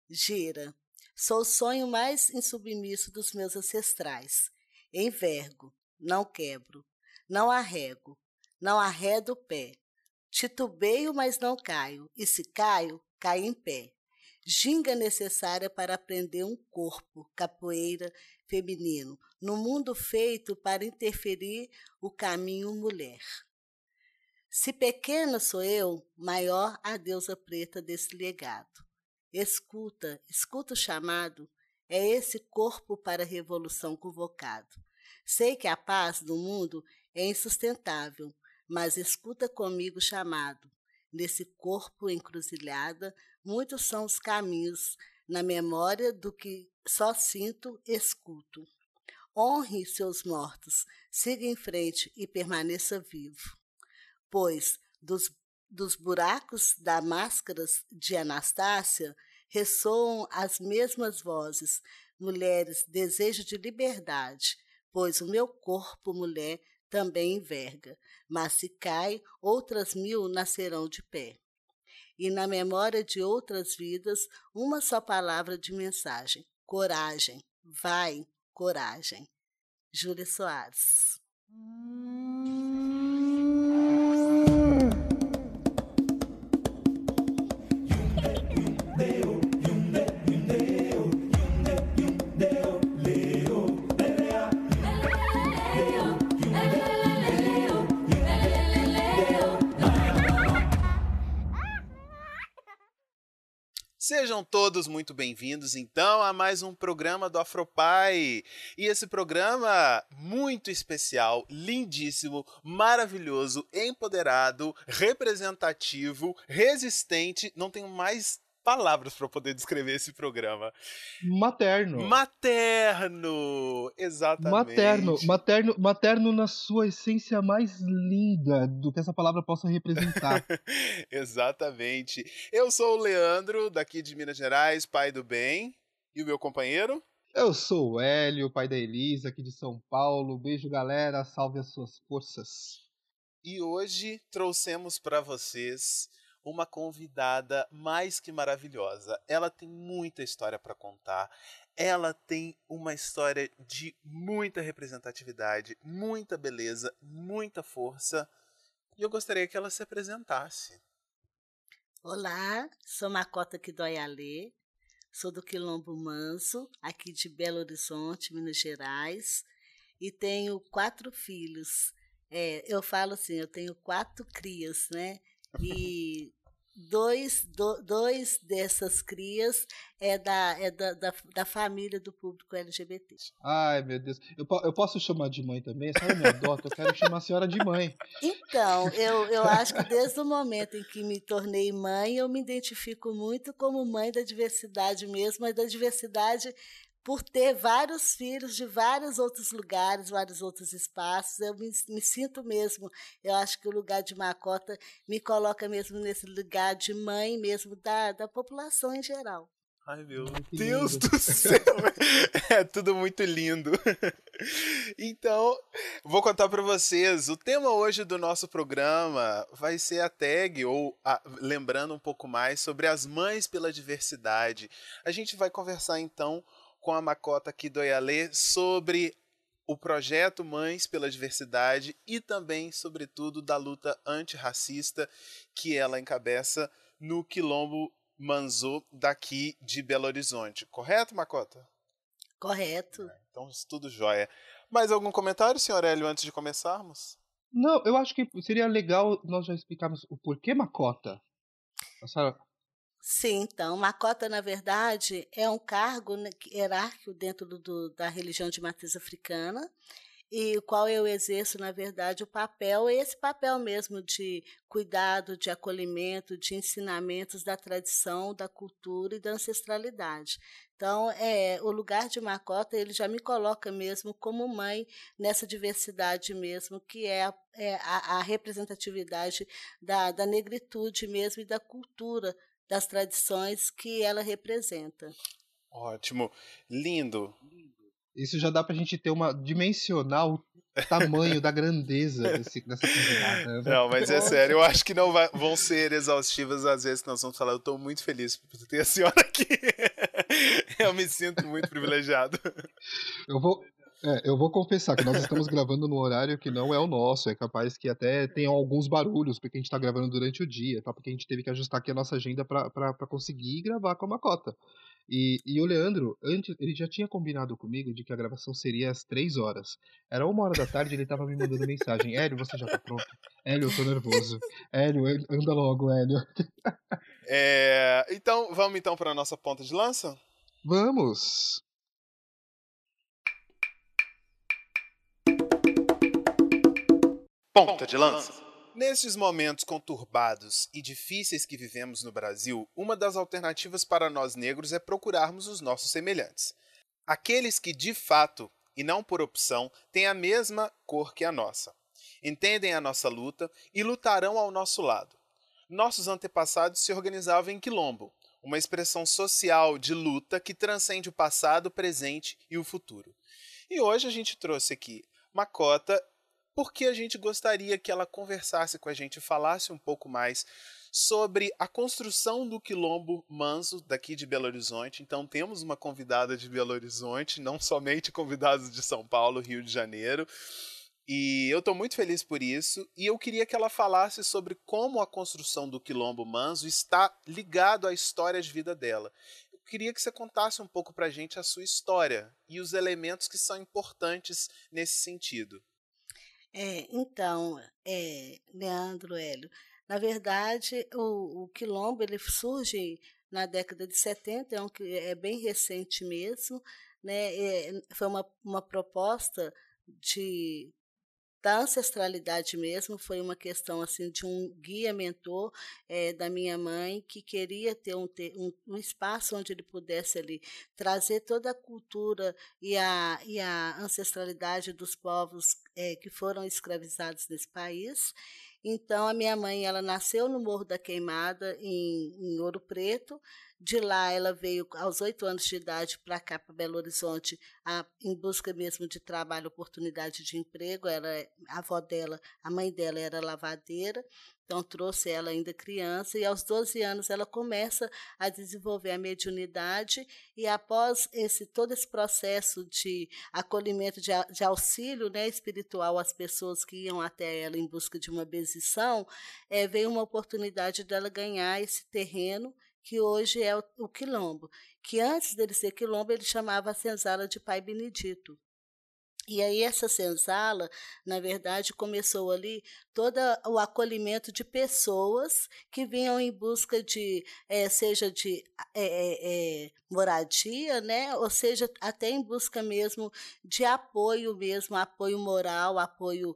gira. Sou o sonho mais insubmisso dos meus ancestrais. Envergo, não quebro, não arrego, não arredo o pé. Titubeio, mas não caio, e se caio, caio em pé. Ginga necessária para aprender um corpo, capoeira feminino, no mundo feito para interferir o caminho mulher. Se pequena sou eu, maior a deusa preta desse legado. Escuta, escuta o chamado, é esse corpo para a revolução convocado. Sei que a paz do mundo é insustentável, mas escuta comigo o chamado. Nesse corpo encruzilhada, muitos são os caminhos, na memória do que só sinto, escuto. Honre seus mortos, siga em frente e permaneça vivo. Pois dos buracos da máscaras de Anastácia ressoam as mesmas vozes, mulheres, desejo de liberdade, pois o meu corpo, mulher, também enverga, mas se cai, outras 1000 nascerão de pé. E na memória de outras vidas, uma só palavra de mensagem: coragem, vai, coragem. Júlia Soares. Sejam todos muito bem-vindos, então, a mais um programa do Afropai. E esse programa muito especial, lindíssimo, maravilhoso, empoderado, representativo, resistente. Não tenho mais palavras para poder descrever esse programa. Materno. Materno! Exatamente. Materno na sua essência mais linda do que essa palavra possa representar. Exatamente. Eu sou o Leandro, daqui de Minas Gerais, pai do bem. E o meu companheiro? Eu sou o Hélio, pai da Elisa, aqui de São Paulo. Beijo, galera. Salve as suas forças. E hoje trouxemos para vocês uma convidada mais que maravilhosa. Ela tem muita história para contar. Ela tem uma história de muita representatividade, muita beleza, muita força. E eu gostaria que ela se apresentasse. Olá, sou Macota Kidoyalê, sou do Quilombo Manso, aqui de Belo Horizonte, Minas Gerais, e tenho 4 filhos. Eu falo assim, eu tenho 4 crias, né? E dois dessas crias é da família do público LGBT. Ai, meu Deus. Eu posso chamar de mãe também? A senhora me adota, eu quero chamar a senhora de mãe. Então, eu acho que desde o momento em que me tornei mãe, eu me identifico muito como mãe da diversidade mesmo, mas da diversidade por ter vários filhos de vários outros lugares, vários outros espaços. Eu me sinto mesmo, eu acho que o lugar de Macota me coloca mesmo nesse lugar de mãe mesmo da população em geral. Ai, meu Deus do céu! É tudo muito lindo. Então, vou contar para vocês. O tema hoje do nosso programa vai ser a tag, lembrando um pouco mais sobre as mães pela diversidade. A gente vai conversar, então, com a Macota Kidoyalê sobre o projeto Mães pela Diversidade e também, sobretudo, da luta antirracista que ela encabeça no Quilombo Manso daqui de Belo Horizonte. Correto, Macota? Correto. Então, tudo jóia. Mais algum comentário, senhor Hélio, antes de começarmos? Não, eu acho que seria legal nós já explicarmos o porquê Macota. A senhora... Sim, então, Macota, na verdade, é um cargo hierárquico dentro da religião de matriz africana, e o qual eu exerço, na verdade, o papel, esse papel mesmo de cuidado, de acolhimento, de ensinamentos da tradição, da cultura e da ancestralidade. Então, o lugar de Macota, ele já me coloca mesmo como mãe nessa diversidade mesmo, que é a representatividade da negritude mesmo e da cultura, das tradições que ela representa. Ótimo, lindo. Isso já dá pra gente ter dimensionar o tamanho da grandeza dessa convidada. Não, mas é sério, eu acho que não vão ser exaustivas as vezes que nós vamos falar. Eu tô muito feliz por ter a senhora aqui. me sinto muito privilegiado. Eu vou confessar que nós estamos gravando num horário que não é o nosso. É capaz que até tenham alguns barulhos, porque a gente tá gravando durante o dia, tá? Porque a gente teve que ajustar aqui a nossa agenda pra conseguir gravar com a Macota. E o Leandro, antes, ele já tinha combinado comigo de que a gravação seria às 3 horas. Era 1 hora da tarde, ele tava me mandando mensagem. Hélio, você já tá pronto? Hélio, eu tô nervoso. Hélio, anda logo, Hélio. Então, vamos então para a nossa ponta de lança? Vamos! Ponta de lança. Nestes momentos conturbados e difíceis que vivemos no Brasil, uma das alternativas para nós negros é procurarmos os nossos semelhantes. Aqueles que, de fato, e não por opção, têm a mesma cor que a nossa. Entendem a nossa luta e lutarão ao nosso lado. Nossos antepassados se organizavam em quilombo, uma expressão social de luta que transcende o passado, o presente e o futuro. E hoje a gente trouxe aqui Macota porque a gente gostaria que ela conversasse com a gente, falasse um pouco mais sobre a construção do Quilombo Manso daqui de Belo Horizonte. Então temos uma convidada de Belo Horizonte, não somente convidados de São Paulo, Rio de Janeiro. E eu estou muito feliz por isso. E eu queria que ela falasse sobre como a construção do Quilombo Manso está ligado à história de vida dela. Eu queria que você contasse um pouco para a gente a sua história e os elementos que são importantes nesse sentido. Então, Leandro, Hélio, na verdade, o quilombo ele surge na década de 70, é bem recente mesmo, né? Foi uma proposta de da ancestralidade mesmo, foi uma questão assim de um guia mentor da minha mãe que queria ter um espaço onde ele pudesse ali trazer toda a cultura e a ancestralidade dos povos que foram escravizados nesse país. Então, a minha mãe, ela nasceu no Morro da Queimada, em Ouro Preto. De lá, ela veio aos 8 anos de idade para cá, para Belo Horizonte, em busca mesmo de trabalho, oportunidade de emprego. A avó dela, a mãe dela era lavadeira, então trouxe ela ainda criança, e aos 12 anos ela começa a desenvolver a mediunidade, e após todo esse processo de acolhimento, de auxílio, né, espiritual às pessoas que iam até ela em busca de uma benção, veio uma oportunidade dela ganhar esse terreno, que hoje é o Quilombo, que antes dele ser Quilombo, ele chamava a senzala de Pai Benedito. E aí essa senzala, na verdade, começou ali todo o acolhimento de pessoas que vinham em busca de, seja de moradia, né? Ou seja, até em busca mesmo de apoio mesmo, apoio moral, apoio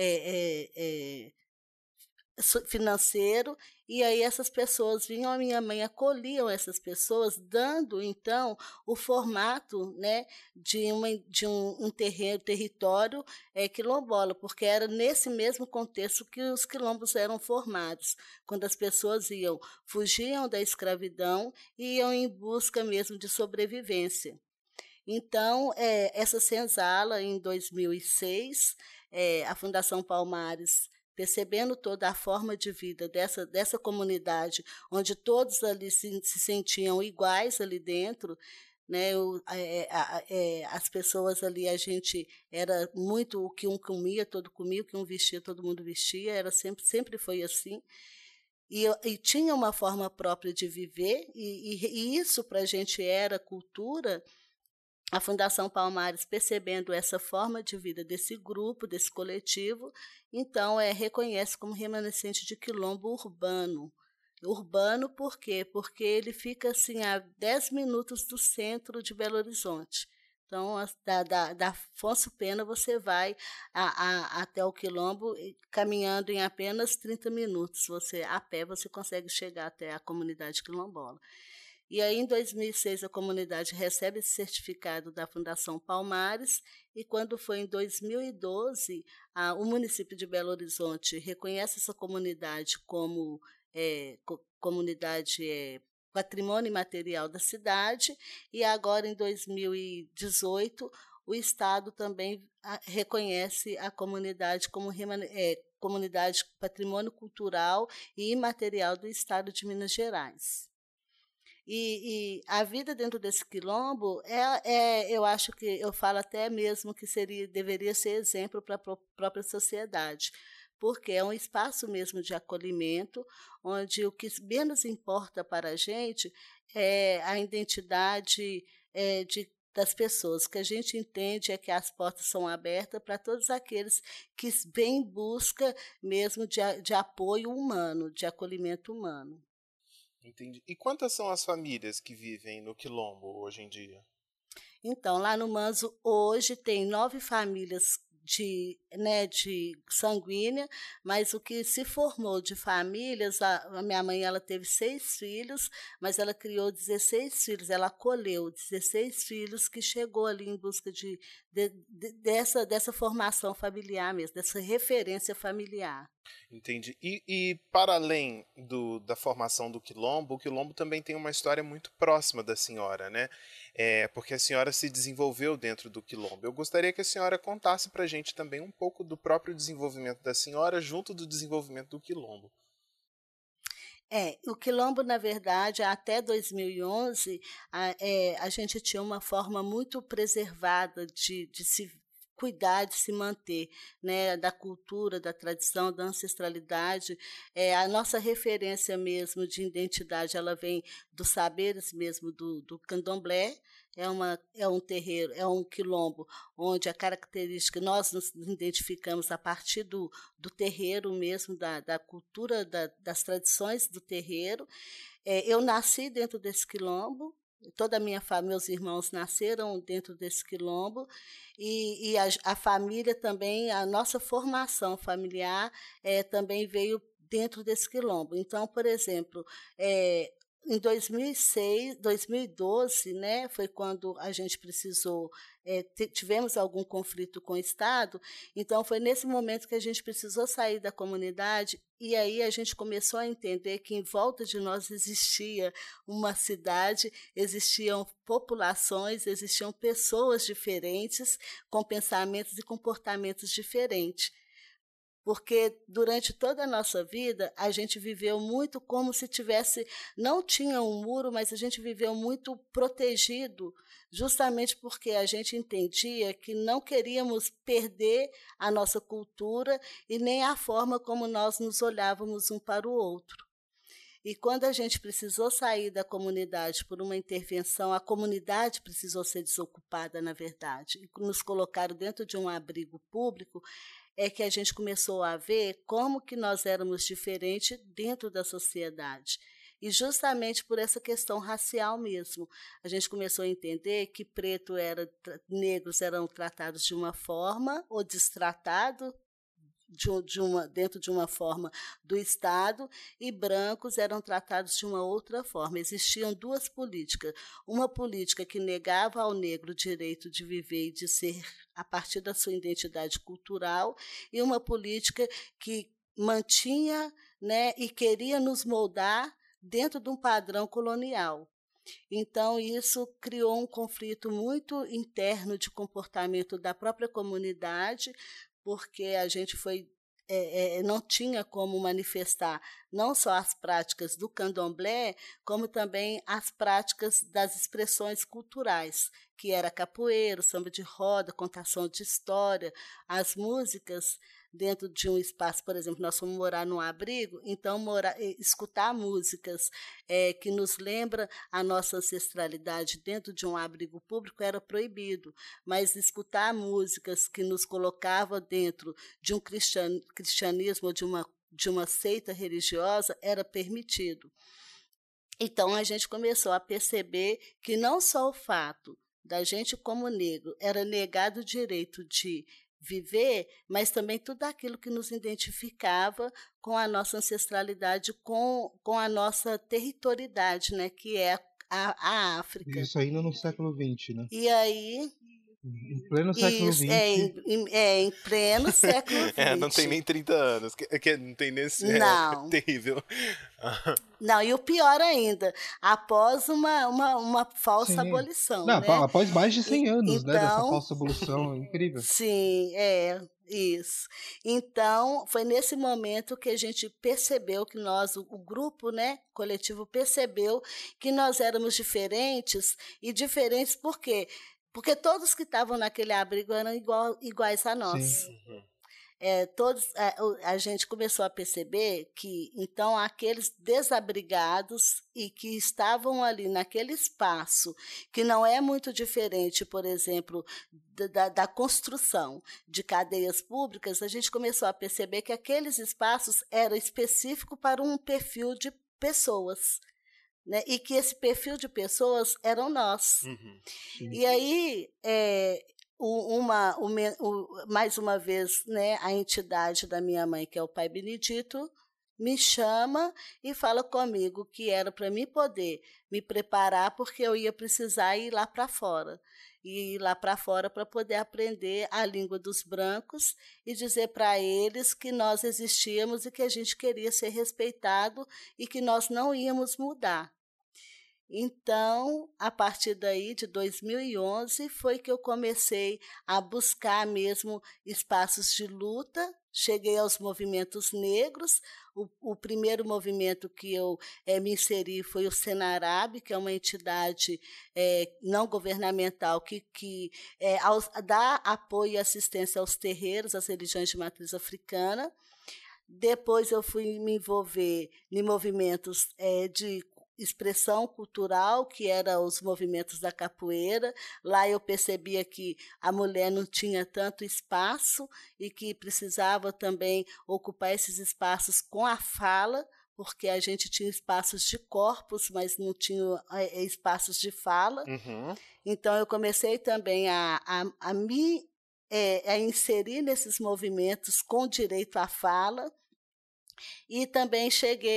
financeiro, e aí essas pessoas vinham, a minha mãe acolhiam essas pessoas, dando então o formato, né, de um território quilombola, porque era nesse mesmo contexto que os quilombos eram formados, quando as pessoas fugiam da escravidão e iam em busca mesmo de sobrevivência. Então, essa senzala, em 2006, a Fundação Palmares, percebendo toda a forma de vida dessa comunidade, onde todos ali se sentiam iguais ali dentro, né? As pessoas ali, a gente era muito o que um comia, o que um vestia, todo mundo vestia, era sempre foi assim. E tinha uma forma própria de viver, e isso para a gente era cultura. A Fundação Palmares, percebendo essa forma de vida desse grupo, desse coletivo, então reconhece como remanescente de quilombo urbano. Urbano por quê? Porque ele fica assim, a 10 minutos do centro de Belo Horizonte. Então, da Afonso Pena, você vai até o quilombo caminhando em apenas 30 minutos. A pé você consegue chegar até a comunidade quilombola. E aí, em 2006, a comunidade recebe esse certificado da Fundação Palmares, e quando foi em 2012, o município de Belo Horizonte reconhece essa comunidade como comunidade patrimônio imaterial da cidade, e agora, em 2018, o Estado também reconhece a comunidade como comunidade patrimônio cultural e imaterial do Estado de Minas Gerais. E a vida dentro desse quilombo eu acho que eu falo até mesmo que deveria ser exemplo para a própria sociedade, porque é um espaço mesmo de acolhimento, onde o que menos importa para a gente é a identidade das pessoas. O que a gente entende é que as portas são abertas para todos aqueles que vêm em busca mesmo de apoio humano, de acolhimento humano. Entendi. E quantas são as famílias que vivem no quilombo hoje em dia? Então, lá no Manzo, hoje tem 9 famílias de sanguínea, mas o que se formou de famílias, a minha mãe ela teve 6 filhos, mas ela criou 16 filhos, ela acolheu 16 filhos que chegou ali em busca dessa formação familiar mesmo, dessa referência familiar. Entendi. E para além da formação do quilombo, o quilombo também tem uma história muito próxima da senhora, né? Porque a senhora se desenvolveu dentro do quilombo. Eu gostaria que a senhora contasse para a gente também um pouco do próprio desenvolvimento da senhora junto do desenvolvimento do quilombo. O quilombo, na verdade, até 2011, a gente tinha uma forma muito preservada de se cuidar, de se manter, né, da cultura, da tradição, da ancestralidade. A nossa referência mesmo de identidade, ela vem dos saberes mesmo do candomblé. É um terreiro, é um quilombo, onde a característica, nós nos identificamos a partir do terreiro mesmo, da cultura, das tradições do terreiro. Eu nasci dentro desse quilombo, toda a minha família, meus irmãos nasceram dentro desse quilombo, e a família também, a nossa formação familiar também veio dentro desse quilombo. Então, por exemplo, em 2006, 2012, né, foi quando a gente precisou, tivemos algum conflito com o Estado, então foi nesse momento que a gente precisou sair da comunidade, e aí a gente começou a entender que em volta de nós existia uma cidade, existiam populações, existiam pessoas diferentes, com pensamentos e comportamentos diferentes. Porque durante toda a nossa vida, a gente viveu muito como se tivesse, não tinha um muro, mas a gente viveu muito protegido, justamente porque a gente entendia que não queríamos perder a nossa cultura e nem a forma como nós nos olhávamos um para o outro. E quando a gente precisou sair da comunidade por uma intervenção, a comunidade precisou ser desocupada, na verdade, e nos colocaram dentro de um abrigo público, é que a gente começou a ver como que nós éramos diferentes dentro da sociedade. E justamente por essa questão racial mesmo, a gente começou a entender que negros eram tratados de uma forma ou destratados dentro de uma forma do Estado, e brancos eram tratados de uma outra forma. Existiam 2 políticas. Uma política que negava ao negro o direito de viver e de ser a partir da sua identidade cultural, e uma política que mantinha, né, e queria nos moldar dentro de um padrão colonial. Então, isso criou um conflito muito interno de comportamento da própria comunidade, porque a gente não tinha como manifestar não só as práticas do candomblé, como também as práticas das expressões culturais, que era capoeira, samba de roda, contação de história, as músicas dentro de um espaço. Por exemplo, nós fomos morar num abrigo, então escutar músicas que nos lembra a nossa ancestralidade dentro de um abrigo público era proibido, mas escutar músicas que nos colocavam dentro de um cristianismo ou de uma seita religiosa era permitido. Então, a gente começou a perceber que não só o fato da gente, como negro, era negado o direito de viver, mas também tudo aquilo que nos identificava com a nossa ancestralidade, com a nossa territorialidade, né, que é a África. Isso ainda no século XX, né? E aí Em pleno século Isso, XX. em pleno século XX. Não tem nem 30 anos. Não tem nesse. Não. Terrível. Não, e o pior ainda, após uma falsa Sim. abolição, Não, né? após mais de 100 anos, né, dessa Então, falsa abolição incrível. sim, isso. Então, foi nesse momento que a gente percebeu que nós, o grupo, né, coletivo, percebeu que nós éramos diferentes, e diferentes por quê? Porque todos que estavam naquele abrigo eram iguais a nós. Sim. A gente começou a perceber que, então, aqueles desabrigados e que estavam ali naquele espaço, que não é muito diferente, por exemplo, da construção de cadeias públicas, a gente começou a perceber que aqueles espaços eram específicos para um perfil de pessoas, né? E que esse perfil de pessoas eram nós. E aí, mais uma vez, né, a entidade da minha mãe, que é o Pai Benedito, me chama e fala comigo que era para mim poder me preparar, porque eu ia precisar ir lá para fora. E ir lá para fora para poder aprender a língua dos brancos e dizer para eles que nós existíamos e que a gente queria ser respeitado e que nós não íamos mudar. Então, a partir daí, de 2011, foi que eu comecei a buscar mesmo espaços de luta. Cheguei aos movimentos negros. O primeiro movimento que eu me inseri foi o Senarab, que é uma entidade não governamental que dá apoio e assistência aos terreiros, às religiões de matriz africana. Depois eu fui me envolver em movimentos de expressão cultural, que eram os movimentos da capoeira. Lá eu percebia que a mulher não tinha tanto espaço e que precisava também ocupar esses espaços com a fala, porque a gente tinha espaços de corpos, mas não tinha espaços de fala. Então eu comecei também a me inserir nesses movimentos com direito à fala. E também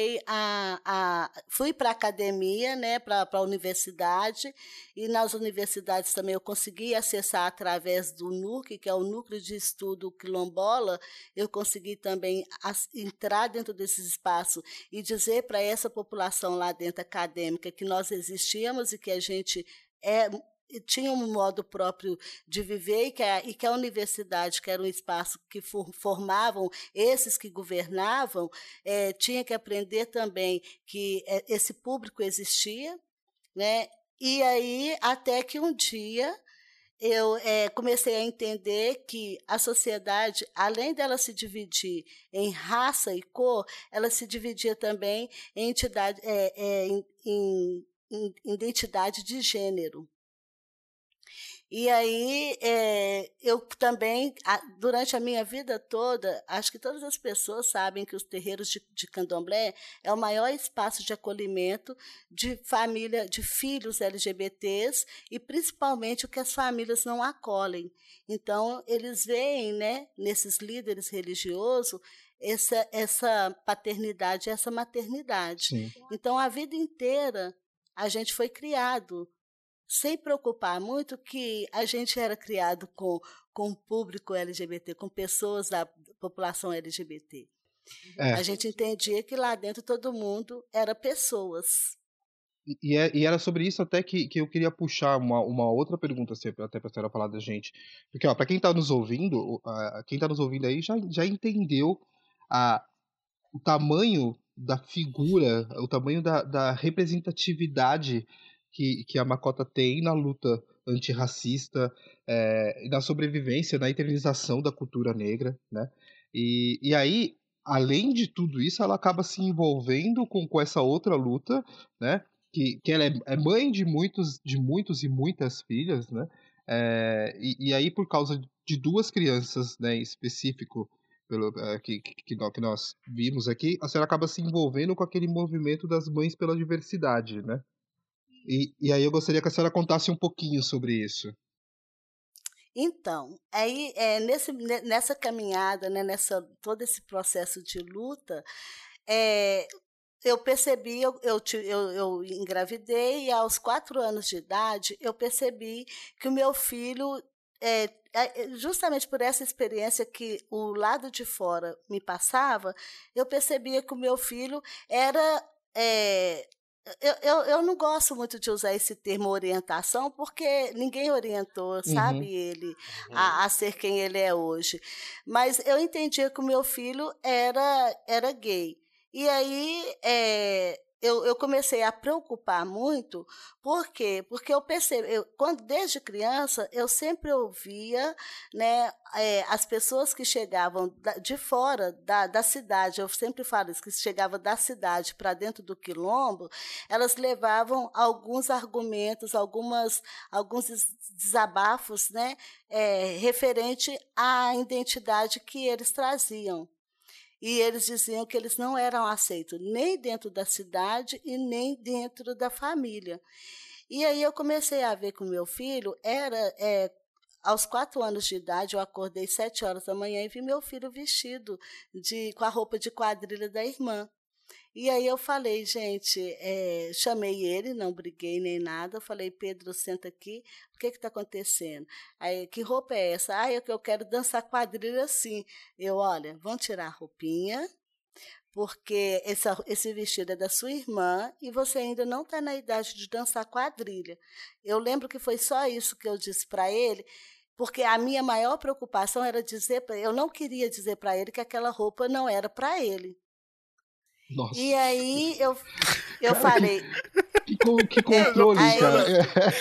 fui para a academia, né, para a universidade, e nas universidades também eu consegui acessar através do NUC, que é o Núcleo de Estudo Quilombola. Eu consegui também entrar dentro desse espaço e dizer para essa população lá dentro acadêmica que nós existíamos e que a gente tinha um modo próprio de viver e que a universidade, que era um espaço que formavam esses que governavam, tinha que aprender também que esse público existia, né? E aí, até que um dia eu comecei a entender que a sociedade, além dela se dividir em raça e cor, ela se dividia também em identidade de gênero. E aí, eu também, durante a minha vida toda, acho que todas as pessoas sabem que os terreiros de candomblé é o maior espaço de acolhimento de família, de filhos LGBTs, e principalmente o que as famílias não acolhem. Então, eles veem, né, nesses líderes religiosos essa paternidade, essa maternidade. Sim. Então, a vida inteira, a gente foi criado sem preocupar muito que a gente era criado com o público LGBT, com pessoas da população LGBT. A gente entendia que lá dentro todo mundo era pessoas. E era sobre isso até que eu queria puxar uma outra pergunta, assim, até para a senhora falar da gente. Porque, para quem está nos ouvindo, aí já entendeu o tamanho da figura, o tamanho da representatividade que a Makota tem na luta antirracista, na sobrevivência, na internalização da cultura negra, né? E aí, além de tudo isso, ela acaba se envolvendo com essa outra luta, né? Que ela é mãe de muitos e muitas filhas, né? E aí, por causa de duas crianças, né, em específico, que nós vimos aqui, a senhora acaba se envolvendo com aquele movimento das mães pela diversidade, né? E aí eu gostaria que a senhora contasse um pouquinho sobre isso. Então, aí nessa caminhada, né, todo esse processo de luta, eu percebi, eu engravidei, e aos 4 anos de idade eu percebi que o meu filho justamente por essa experiência que o lado de fora me passava, eu percebia que o meu filho era... eu não gosto muito de usar esse termo orientação, porque ninguém orientou, sabe, Uhum. ele Uhum. a ser quem ele é hoje. Mas eu entendia que o meu filho era gay. E aí eu comecei a preocupar muito, por quê? Porque eu percebi, desde criança, eu sempre ouvia, né, as pessoas que chegavam de fora da cidade, eu sempre falo isso, que chegavam da cidade para dentro do quilombo, elas levavam alguns argumentos, alguns desabafos, né, referente à identidade que eles traziam. E eles diziam que eles não eram aceitos nem dentro da cidade e nem dentro da família. E aí eu comecei a ver que o meu filho aos 4 anos de idade, eu acordei 7 horas da manhã e vi meu filho vestido com a roupa de quadrilha da irmã. E aí eu falei, gente, chamei ele, não briguei nem nada, eu falei, Pedro, senta aqui, o que está acontecendo? Aí, que roupa é essa? Eu quero dançar quadrilha assim. Olha, vamos tirar a roupinha, porque esse vestido é da sua irmã e você ainda não está na idade de dançar quadrilha. Eu lembro que foi só isso que eu disse para ele, porque a minha maior preocupação era eu não queria dizer para ele que aquela roupa não era para ele. E Nossa. aí eu Cara, falei. que Eu já controle, pensou, cara. né?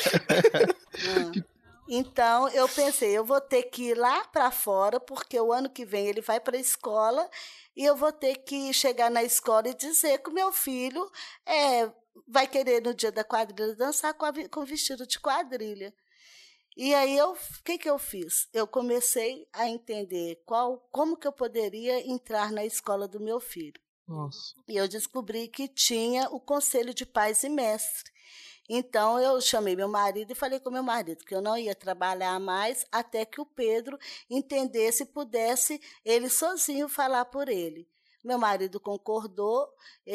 Ah, então eu pensei, eu vou ter que ir lá para fora, porque o ano que vem ele vai para a escola e eu vou ter que chegar na escola e dizer que o meu filho vai querer no dia da quadrilha dançar com vestido de quadrilha. E aí o que eu fiz? Eu comecei a entender como que eu poderia entrar na escola do meu filho. Nossa. E eu descobri que tinha o conselho de pais e mestres. Então, eu chamei meu marido e falei com meu marido que eu não ia trabalhar mais até que o Pedro entendesse e pudesse ele sozinho falar por ele. Meu marido concordou,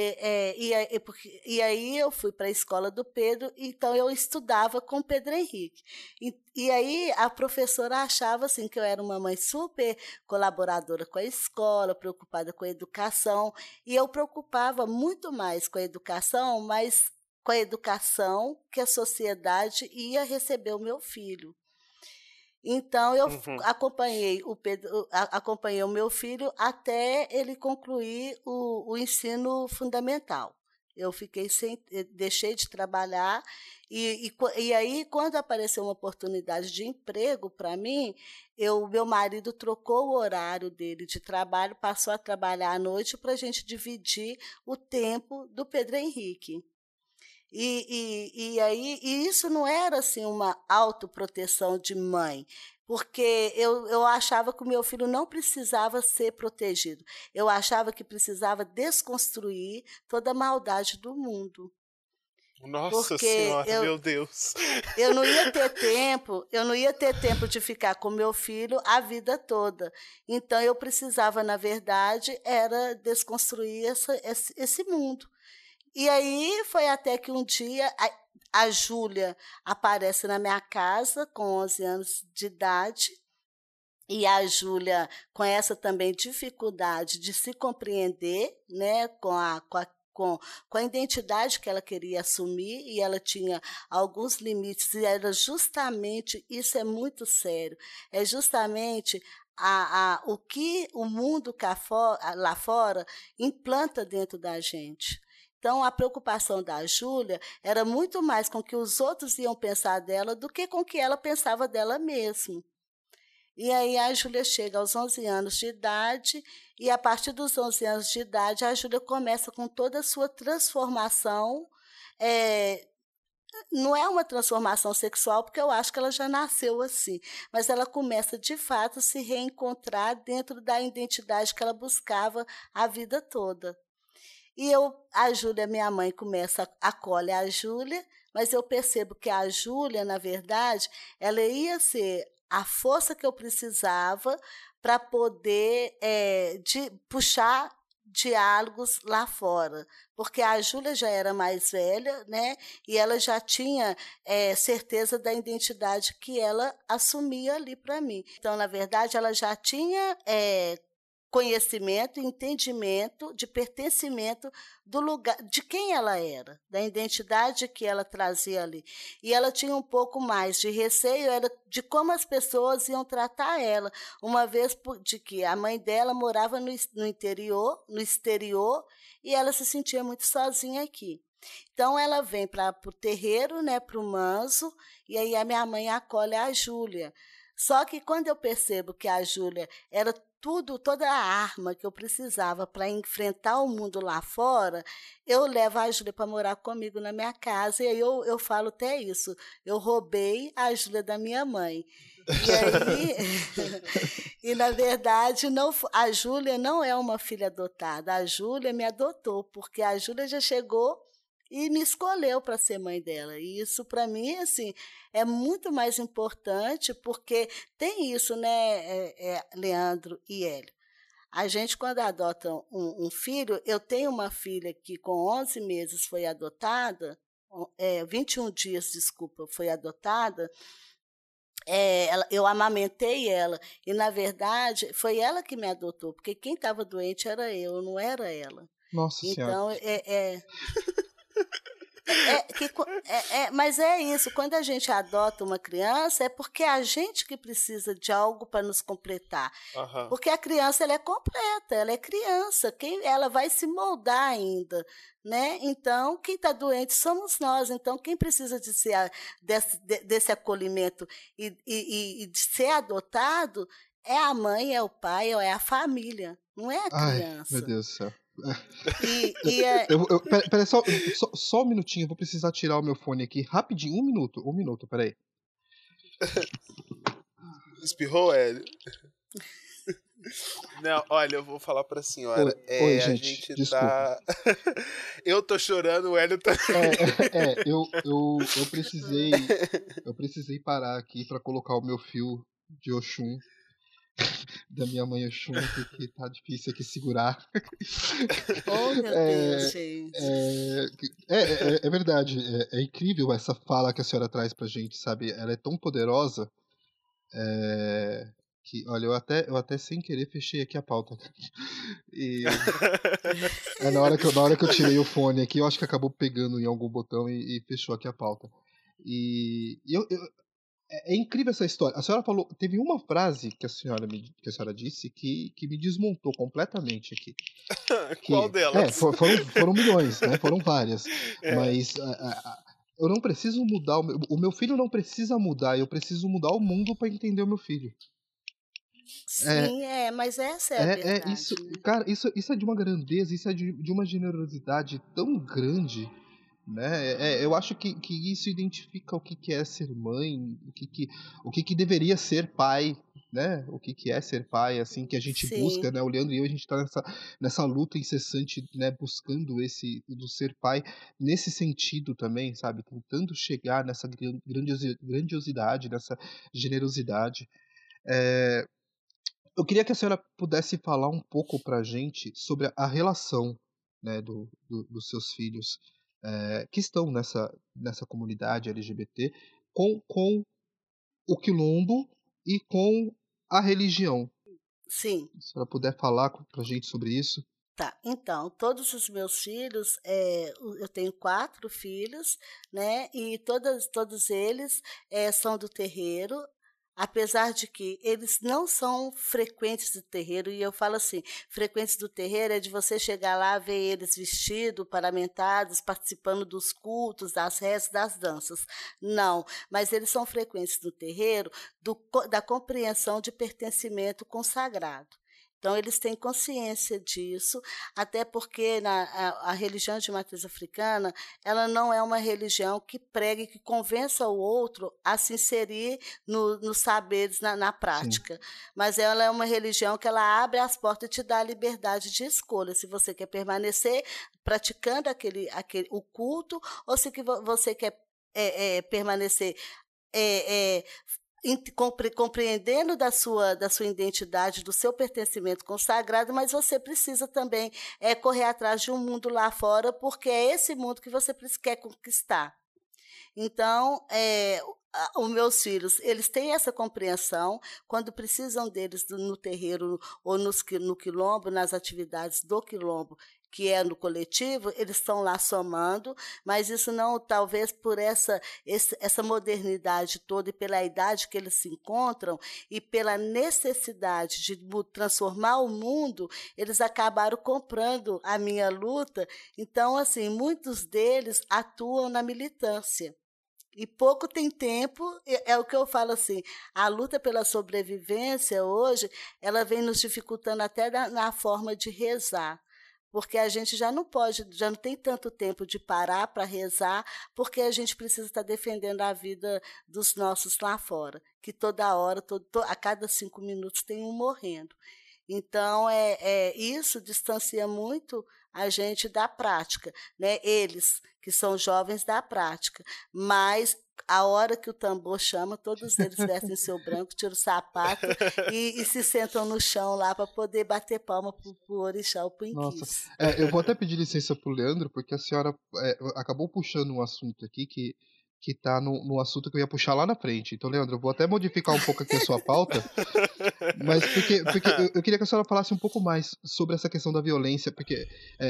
e aí eu fui para a escola do Pedro, então eu estudava com o Pedro Henrique. E aí a professora achava assim, que eu era uma mãe super colaboradora com a escola, preocupada com a educação, e eu preocupava muito mais com a educação, mas com a educação que a sociedade ia receber o meu filho. Então, eu Uhum. acompanhei o meu filho até ele concluir o ensino fundamental. Eu deixei de trabalhar e aí, quando apareceu uma oportunidade de emprego para mim, meu marido trocou o horário dele de trabalho, passou a trabalhar à noite para a gente dividir o tempo do Pedro Henrique. E isso não era assim uma autoproteção de mãe, porque eu achava que o meu filho não precisava ser protegido. Eu achava que precisava desconstruir toda a maldade do mundo. Nossa Porque senhora, meu Deus. eu não ia ter tempo de ficar com meu filho a vida toda. Então eu precisava, na verdade, era desconstruir esse mundo. E aí foi até que um dia a Júlia aparece na minha casa com 11 anos de idade, e a Júlia com essa também dificuldade de se compreender, né, com a identidade que ela queria assumir, e ela tinha alguns limites, e era justamente, isso é muito sério, é justamente o que o mundo lá fora implanta dentro da gente. Então, a preocupação da Júlia era muito mais com o que os outros iam pensar dela do que com o que ela pensava dela mesma. E aí a Júlia chega aos 11 anos de idade, e a partir dos 11 anos de idade, a Júlia começa com toda a sua transformação. Não é uma transformação sexual, porque eu acho que ela já nasceu assim, mas ela começa, de fato, a se reencontrar dentro da identidade que ela buscava a vida toda. E a Júlia, minha mãe, acolhe a Júlia, mas eu percebo que a Júlia, na verdade, ela ia ser a força que eu precisava para poder puxar diálogos lá fora, porque a Júlia já era mais velha, né? E ela já tinha certeza da identidade que ela assumia ali para mim. Então, na verdade, ela já tinha conhecimento, entendimento de pertencimento do lugar, de quem ela era, da identidade que ela trazia ali. E ela tinha um pouco mais de receio de como as pessoas iam tratar ela, uma vez de que a mãe dela morava no exterior, e ela se sentia muito sozinha aqui. Então, ela vem para o terreiro, né, para o Manso, e aí a minha mãe acolhe a Júlia. Só que quando eu percebo que a Júlia era toda a arma que eu precisava para enfrentar o mundo lá fora, eu levo a Júlia para morar comigo na minha casa, e aí eu falo até isso, eu roubei a Júlia da minha mãe. E aí, e na verdade, a Júlia não é uma filha adotada, a Júlia me adotou, porque a Júlia já chegou e me escolheu para ser mãe dela. E isso, para mim, assim, é muito mais importante, porque tem isso, né, Leandro e Hélio? A gente, quando adota um filho, eu tenho uma filha que com 11 meses foi adotada, 21 dias, desculpa, foi adotada, eu amamentei ela, e, na verdade, foi ela que me adotou, porque quem estava doente era eu, não era ela. Nossa Senhora. Então, mas é isso, quando a gente adota uma criança, é porque é a gente que precisa de algo para nos completar. Uhum. Porque a criança, ela é completa, ela é criança, ela vai se moldar ainda, né? Então, quem está doente somos nós. Então, quem precisa desse acolhimento e de ser adotado é a mãe, é o pai, é a família, não é a criança. Ai, meu Deus do céu. Peraí, só um minutinho, eu vou precisar tirar o meu fone aqui rapidinho, um minuto, peraí. Espirrou, Hélio? Não, olha, eu vou falar pra senhora. Oi, a gente, gente desculpa. tá. Eu tô chorando, o Hélio tá. Eu precisei parar aqui pra colocar o meu fio de Oxum. Da minha mãe Oxum, porque tá difícil aqui segurar. Oh, meu Deus, gente. É verdade, é incrível essa fala que a senhora traz pra gente, sabe? Ela é tão poderosa que, olha, eu até sem querer fechei aqui a pauta. E na hora que eu tirei o fone aqui, eu acho que acabou pegando em algum botão e fechou aqui a pauta. E é incrível essa história. A senhora falou, teve uma frase que a senhora disse que me desmontou completamente aqui. Qual delas? Foram milhões, né? Foram várias. Mas eu não preciso mudar o meu filho não precisa mudar, eu preciso mudar o mundo para entender o meu filho. Sim, mas essa é a verdade. Isso, né? Cara, isso é de uma grandeza, isso é de uma generosidade tão grande, né? Eu acho que isso identifica o que é ser mãe, o que deveria ser pai, né? O que é ser pai, assim, que a gente busca, né? O Leandro e eu, a gente tá nessa luta incessante, né? Buscando do ser pai nesse sentido também, sabe? Tentando chegar nessa grandiosidade, nessa generosidade. Eu queria que a senhora pudesse falar um pouco pra gente sobre a relação, né, dos seus filhos que estão nessa comunidade LGBT com o quilombo e com a religião. Sim. Se a senhora puder falar pra gente sobre isso. Tá, então, todos os meus filhos, eu tenho 4 filhos, né, e todos eles são do terreiro, apesar de que eles não são frequentes do terreiro, e eu falo assim, frequentes do terreiro é de você chegar lá, ver eles vestidos, paramentados, participando dos cultos, das rezas, das danças. Não, mas eles são frequentes do terreiro da compreensão de pertencimento consagrado. Então, eles têm consciência disso, até porque a religião de matriz africana, ela não é uma religião que pregue, que convença o outro a se inserir nos saberes, na prática. Sim. Mas ela é uma religião que ela abre as portas e te dá a liberdade de escolha, se você quer permanecer praticando o culto, ou se você quer permanecer compreendendo da sua identidade, do seu pertencimento consagrado, mas você precisa também correr atrás de um mundo lá fora, porque é esse mundo que você quer conquistar. Então, os meus filhos, eles têm essa compreensão, quando precisam deles no terreiro ou no quilombo, nas atividades do quilombo, que é no coletivo, eles estão lá somando, mas isso não, talvez por essa modernidade toda e pela idade que eles se encontram e pela necessidade de transformar o mundo, eles acabaram comprando a minha luta. Então, assim, muitos deles atuam na militância. E pouco tem tempo, é o que eu falo assim, a luta pela sobrevivência hoje, ela vem nos dificultando até na forma de rezar, porque a gente já não tem tanto tempo de parar para rezar, porque a gente precisa estar defendendo a vida dos nossos lá fora, que toda hora, a cada 5 minutos tem um morrendo. Então, isso distancia muito a gente da prática, né? Eles, que são jovens, da prática, mas a hora que o tambor chama, todos eles vestem seu branco, tiram o sapato e se sentam no chão lá para poder bater palma pro orixá, o Nossa, Punquis. eu vou até pedir licença pro Leandro, porque a senhora acabou puxando um assunto aqui que tá no assunto que eu ia puxar lá na frente. Então, Leandro, eu vou até modificar um pouco aqui a sua pauta, mas porque eu queria que a senhora falasse um pouco mais sobre essa questão da violência, porque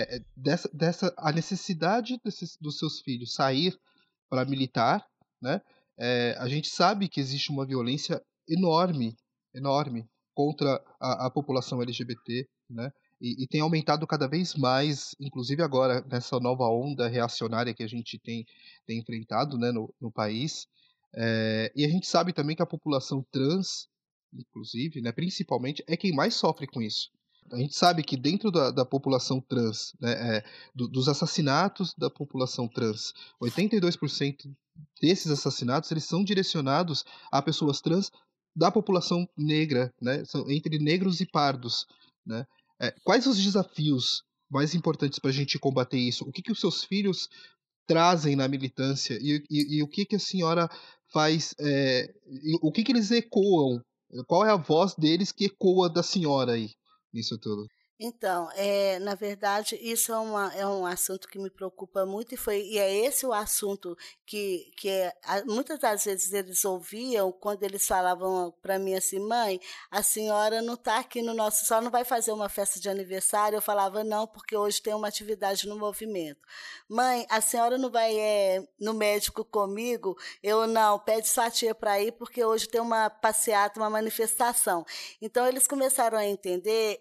a necessidade dos seus filhos sair para militar, né? A gente sabe que existe uma violência enorme, enorme contra a população LGBT, né? E tem aumentado cada vez mais, inclusive agora nessa nova onda reacionária que a gente tem enfrentado, né, no país. E a gente sabe também que a população trans, inclusive, né, principalmente, é quem mais sofre com isso. A gente sabe que dentro da população trans, né, dos assassinatos da população trans, 82% desses assassinatos eles são direcionados a pessoas trans da população negra, né, são entre negros e pardos, né. Quais os desafios mais importantes para a gente combater isso? O que os seus filhos trazem na militância e o que a senhora faz, o que eles ecoam? Qual é a voz deles que ecoa da senhora aí, nisso tudo? Então, na verdade, isso é um assunto que me preocupa muito e é esse o assunto que muitas das vezes eles ouviam quando eles falavam para mim assim: "Mãe, a senhora não está aqui no nosso, só não vai fazer uma festa de aniversário?" Eu falava: "Não, porque hoje tem uma atividade no movimento." "Mãe, a senhora não vai no médico comigo?" Eu: "Não, pede sua tia para ir, porque hoje tem uma passeata, uma manifestação." Então eles começaram a entender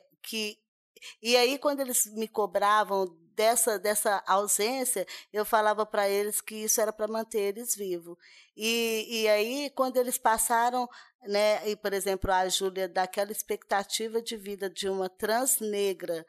e aí, quando eles me cobravam dessa ausência, eu falava para eles que isso era para manter eles vivos. E aí, quando eles passaram, né, e, por exemplo, a Júlia, daquela expectativa de vida de uma trans negra,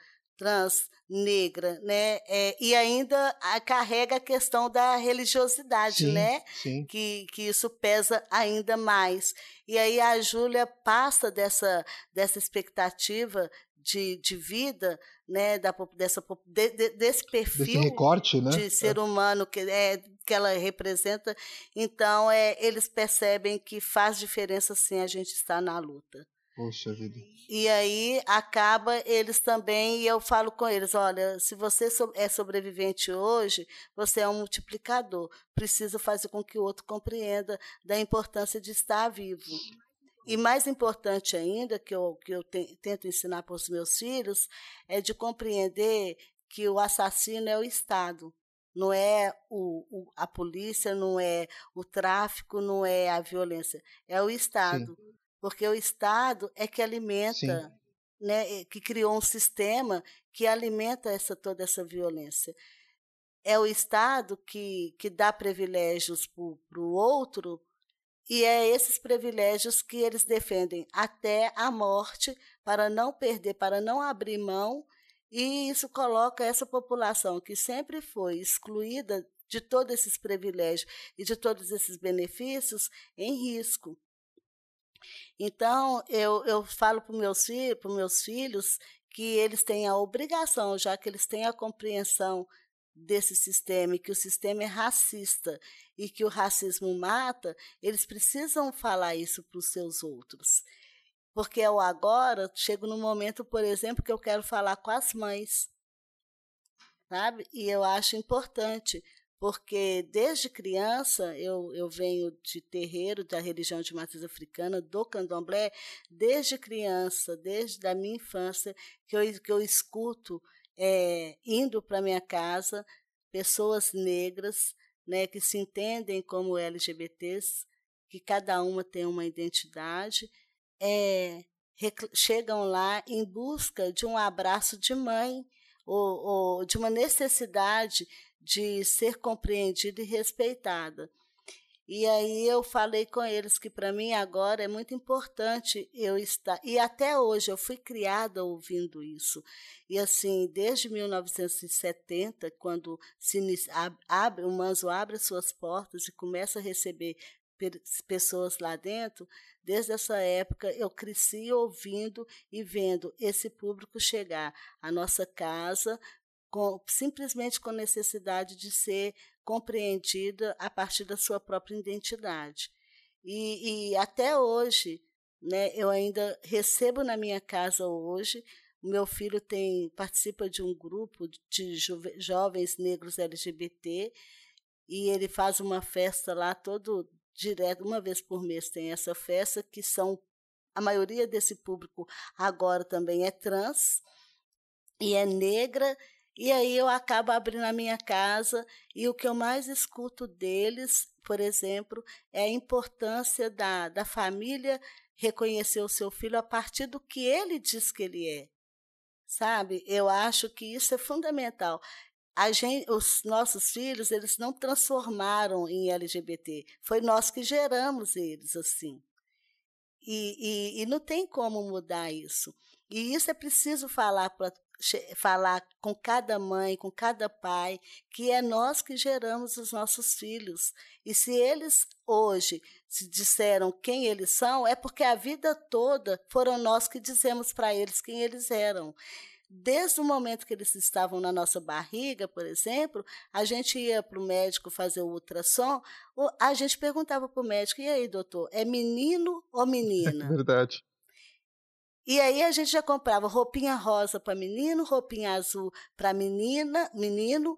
né, e ainda carrega a questão da religiosidade, Sim, né, sim. que isso pesa ainda mais. E aí a Júlia passa dessa expectativa de vida, né, desse Desse perfil recorte, né? de ser humano que ela representa. Então, eles percebem que faz diferença sim a gente estar na luta. Poxa vida. E aí acaba eles também, e eu falo com eles: "Olha, se você é sobrevivente hoje, você é um multiplicador. Precisa fazer com que o outro compreenda da importância de estar vivo." E mais importante ainda, que eu tento ensinar para os meus filhos, é de compreender que o assassino é o Estado. Não é a polícia, não é o tráfico, não é a violência. É o Sim, Estado. Porque o Estado é que sim, alimenta, né, que criou um sistema que alimenta toda essa violência. É o Estado que dá privilégios para o outro, e é esses privilégios que eles defendem até a morte, para não perder, para não abrir mão, e isso coloca essa população que sempre foi excluída de todos esses privilégios e de todos esses benefícios em risco. Então, eu falo para os meus filhos que eles têm a obrigação, já que eles têm a compreensão desse sistema, e que o sistema é racista e que o racismo mata, eles precisam falar isso para os seus outros. Porque eu agora chego no momento, por exemplo, que eu quero falar com as mães, sabe? E eu acho importante, porque desde criança eu venho de terreiro da religião de matriz africana, do candomblé, desde criança, desde a minha infância, que eu escuto, indo para minha casa, pessoas negras, né, que se entendem como LGBTs, que cada uma tem uma identidade, chegam lá em busca de um abraço de mãe, ou de uma necessidade de ser compreendida e respeitada. E aí eu falei com eles que para mim agora é muito importante eu estar, e até hoje eu fui criada ouvindo isso. E assim, desde 1970, quando o Manzo abre as suas portas e começa a receber pessoas lá dentro, desde essa época eu cresci ouvindo e vendo esse público chegar à nossa casa simplesmente com necessidade de ser compreendida a partir da sua própria identidade. E até hoje, né, eu ainda recebo na minha casa hoje, o meu filho participa de um grupo de jovens negros LGBT, e ele faz uma festa lá todo direto, uma vez por mês tem essa festa, que a maioria desse público agora também é trans e é negra. E aí eu acabo abrindo a minha casa, e o que eu mais escuto deles, por exemplo, é a importância da família reconhecer o seu filho a partir do que ele diz que ele é, sabe? Eu acho que isso é fundamental. Os nossos filhos, eles não transformaram em LGBT, foi nós que geramos eles assim. E não tem como mudar isso. E isso é preciso falar com cada mãe, com cada pai, que é nós que geramos os nossos filhos. E se eles hoje se disseram quem eles são, é porque a vida toda foram nós que dizemos para eles quem eles eram. Desde o momento que eles estavam na nossa barriga, por exemplo, a gente ia para o médico fazer o ultrassom, a gente perguntava para o médico: e aí, doutor, é menino ou menina? Verdade. E aí a gente já comprava roupinha rosa para menino, roupinha azul para menino,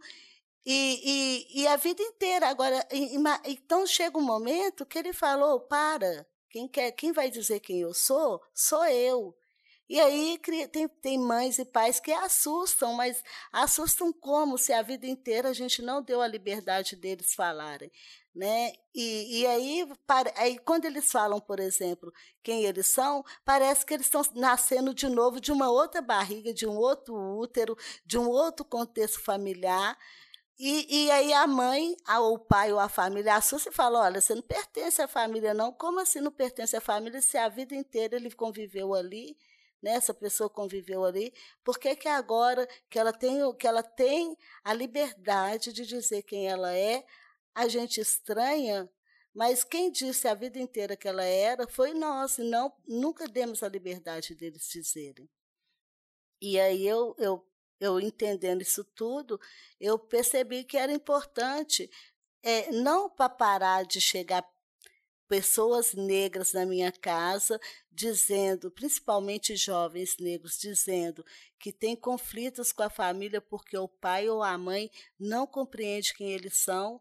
e a vida inteira. Agora, então chega um momento que ele falou: para, quem vai dizer quem eu sou eu. E aí tem mães e pais que assustam, mas assustam como se a vida inteira a gente não deu a liberdade deles falarem, né? E aí quando eles falam, por exemplo, quem eles são, parece que eles estão nascendo de novo de uma outra barriga, de um outro útero, de um outro contexto familiar. E aí a mãe, o pai ou a família assusta e fala: olha, você não pertence à família, não. Como assim não pertence à família se a vida inteira ele conviveu ali? Né, essa pessoa conviveu ali, por que agora que ela tem a liberdade de dizer quem ela é, a gente estranha, mas quem disse a vida inteira que ela era foi nós, e nunca demos a liberdade deles dizerem. E aí eu entendendo isso tudo, eu percebi que era importante, não para parar de chegar pessoas negras na minha casa, dizendo, principalmente jovens negros, dizendo que tem conflitos com a família porque o pai ou a mãe não compreende quem eles são,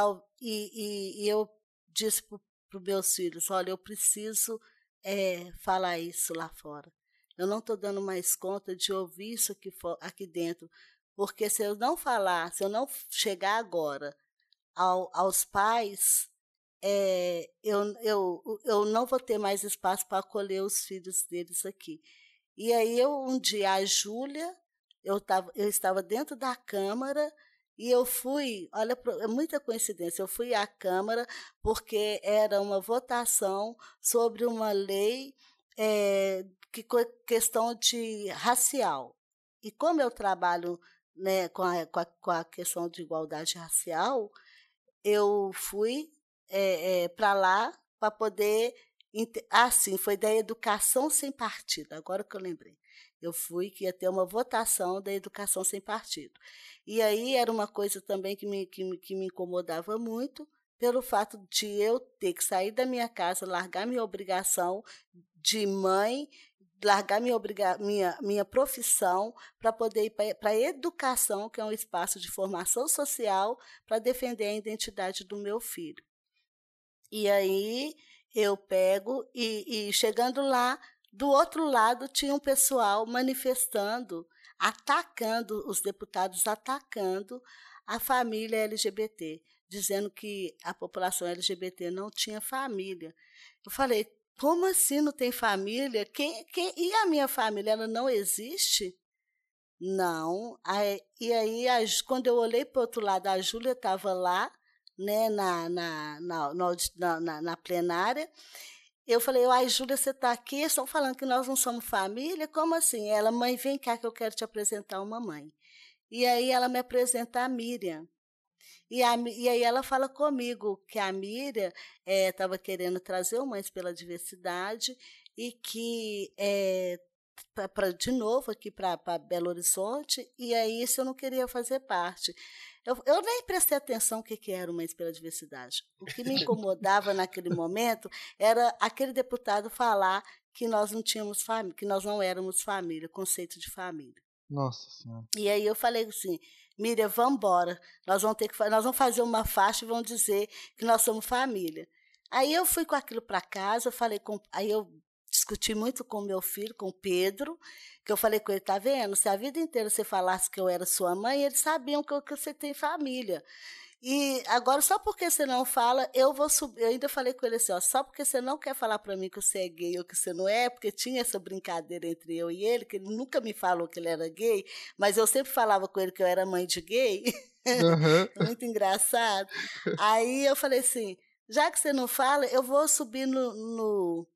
e eu disse para os meus filhos: olha, eu preciso falar isso lá fora. Eu não estou dando mais conta de ouvir isso aqui dentro, porque se eu não falar, se eu não chegar agora aos pais, eu não vou ter mais espaço para acolher os filhos deles aqui. E aí um dia a Júlia, eu estava dentro da Câmara, e eu fui, olha, é muita coincidência, eu fui à Câmara porque era uma votação sobre uma lei, questão de racial. E como eu trabalho, né, com a questão de igualdade racial, eu fui para lá para poder... sim, foi da educação sem partido, agora que eu lembrei. Eu fui que ia ter uma votação da educação sem partido. E aí era uma coisa também que me incomodava muito, pelo fato de eu ter que sair da minha casa, largar minha obrigação de mãe, largar minha profissão para poder ir para a educação, que é um espaço de formação social, para defender a identidade do meu filho. E aí eu pego e chegando lá, do outro lado tinha um pessoal manifestando, atacando, os deputados atacando a família LGBT, dizendo que a população LGBT não tinha família. Eu falei, como assim não tem família? E a minha família, ela não existe? Não. E aí, quando eu olhei para o outro lado, a Júlia estava lá, né, na plenária. Eu falei, ai, Júlia, você está aqui? Estão falando que nós não somos família? Como assim? Ela, mãe, vem cá que eu quero te apresentar uma mãe. E aí ela me apresenta a Miriam. E aí ela fala comigo que a Miriam estava querendo trazer o Mães pela Diversidade e que de novo aqui para Belo Horizonte, e aí isso eu não queria fazer parte. Eu nem prestei atenção o que era o Mães pela Diversidade. O que me incomodava naquele momento era aquele deputado falar que nós não tínhamos família, que nós não éramos família, conceito de família. Nossa Senhora. E aí eu falei assim, Miriam, vamos embora. Nós vamos fazer uma faixa e vamos dizer que nós somos família. Aí eu fui com aquilo para casa, aí eu discuti muito com meu filho, com o Pedro, que eu falei com ele, tá vendo? Se a vida inteira você falasse que eu era sua mãe, eles sabiam que você tem família. E agora, só porque você não fala, eu vou subir. Eu ainda falei com ele assim, ó, só porque você não quer falar para mim que você é gay ou que você não é, porque tinha essa brincadeira entre eu e ele, que ele nunca me falou que ele era gay, mas eu sempre falava com ele que eu era mãe de gay. Uhum. Muito engraçado. Aí eu falei assim, já que você não fala, eu vou subir no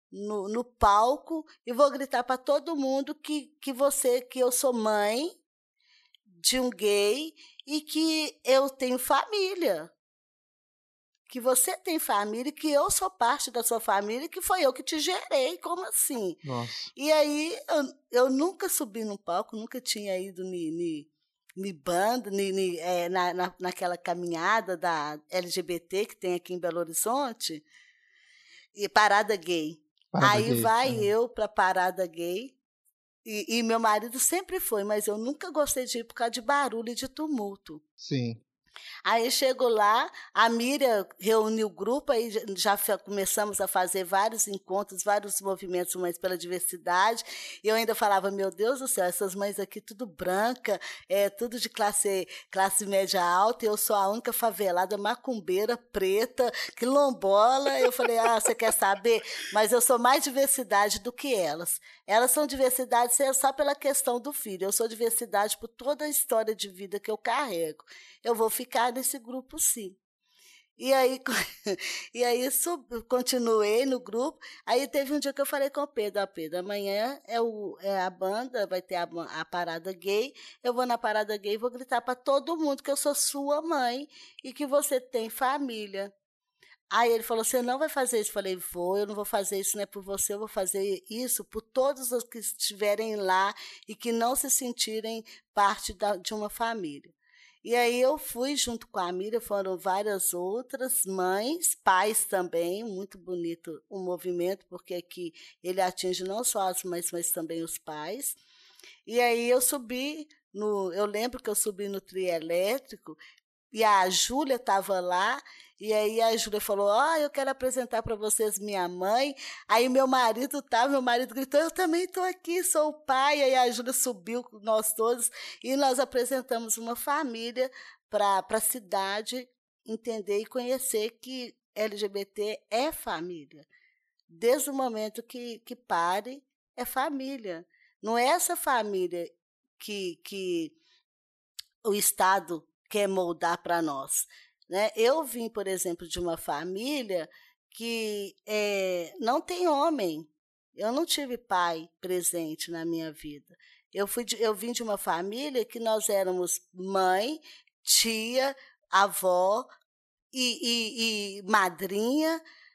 palco e vou gritar para todo mundo que eu sou mãe de um gay e que eu tenho família, que você tem família, que eu sou parte da sua família, que foi eu que te gerei, como assim? Nossa. E aí eu nunca subi no palco, nunca tinha ido ni banda, naquela caminhada da LGBT que tem aqui em Belo Horizonte, e parada gay. Parada Aí gay. vai eu para parada gay, e meu marido sempre foi, mas eu nunca gostei de ir por causa de barulho e de tumulto. Sim. Aí chegou lá, a Miriam reuniu o grupo, aí já começamos a fazer vários encontros, vários movimentos Mães pela Diversidade, e eu ainda falava, meu Deus do céu, essas mães aqui tudo branca, tudo de classe média alta, e eu sou a única favelada, macumbeira, preta, quilombola. Eu falei, você quer saber? Mas eu sou mais diversidade do que elas. Elas são diversidade só pela questão do filho, eu sou diversidade por toda a história de vida que eu carrego. Eu vou ficar nesse grupo, sim. E aí continuei no grupo. Aí teve um dia que eu falei com o Pedro, Pedro, amanhã é a banda, vai ter a parada gay, eu vou na parada gay e vou gritar para todo mundo que eu sou sua mãe e que você tem família. Aí ele falou, você não vai fazer isso? Eu falei, eu não vou fazer isso, não é por você, eu vou fazer isso por todos os que estiverem lá e que não se sentirem parte de uma família. E aí eu fui junto com a Miriam, foram várias outras mães, pais também, muito bonito o movimento, porque aqui ele atinge não só as mães, mas também os pais. E aí eu lembro que eu subi no trio elétrico, e a Júlia estava lá, e aí a Júlia falou, eu quero apresentar para vocês minha mãe. Aí meu marido gritou, eu também estou aqui, sou o pai. Aí a Júlia subiu com nós todos, e nós apresentamos uma família para a cidade entender e conhecer que LGBT é família. Desde o momento que pare, é família. Não é essa família que o Estado quer moldar para nós, né? Eu vim, por exemplo, de uma família que não tem homem. Eu não tive pai presente na minha vida. Eu vim de uma família que nós éramos mãe, tia, avó e madrinha,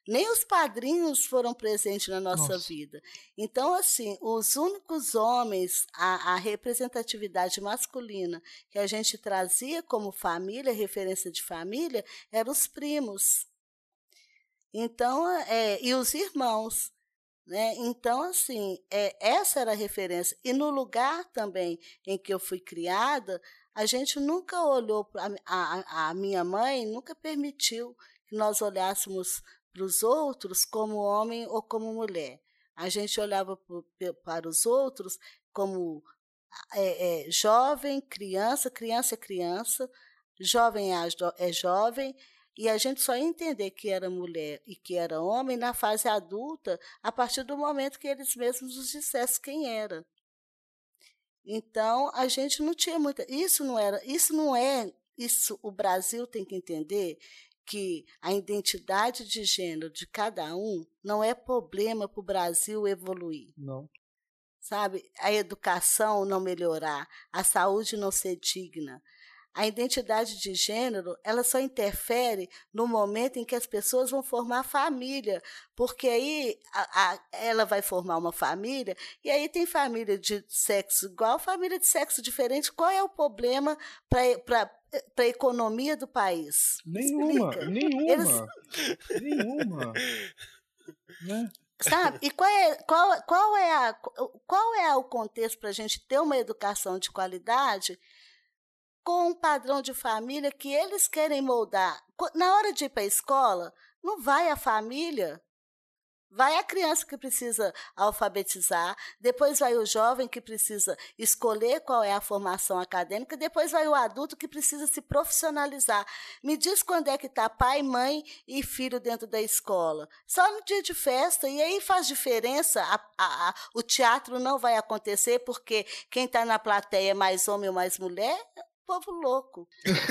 Nem os padrinhos foram presentes na nossa Nossa. vida. Então, assim, os únicos homens, a representatividade masculina que a gente trazia como família, referência de família, eram os primos. Então, e os irmãos. Né? Então, assim, essa era a referência. E no lugar também em que eu fui criada, a gente nunca olhou, a minha mãe nunca permitiu que nós olhássemos para os outros como homem ou como mulher. A gente olhava para os outros como jovem, criança, criança é criança, jovem é jovem, e a gente só ia entender que era mulher e que era homem na fase adulta, a partir do momento que eles mesmos nos dissessem quem era. Então, a gente não tinha muita. Isso não é. Isso o Brasil tem que entender que a identidade de gênero de cada um não é problema para o Brasil evoluir. Não. Sabe? A educação não melhorar, a saúde não ser digna. A identidade de gênero, ela só interfere no momento em que as pessoas vão formar família, porque aí ela vai formar uma família, e aí tem família de sexo igual, família de sexo diferente. Qual é o problema para a economia do país? Nenhuma. Eles... Nenhuma. Né? Sabe? E qual é o contexto para a gente ter uma educação de qualidade com um padrão de família que eles querem moldar? Na hora de ir para a escola, não vai a família, vai a criança que precisa alfabetizar, depois vai o jovem que precisa escolher qual é a formação acadêmica, depois vai o adulto que precisa se profissionalizar. Me diz quando é que está pai, mãe e filho dentro da escola. Só no dia de festa, e aí faz diferença, o teatro não vai acontecer porque quem está na plateia é mais homem ou mais mulher? Povo louco.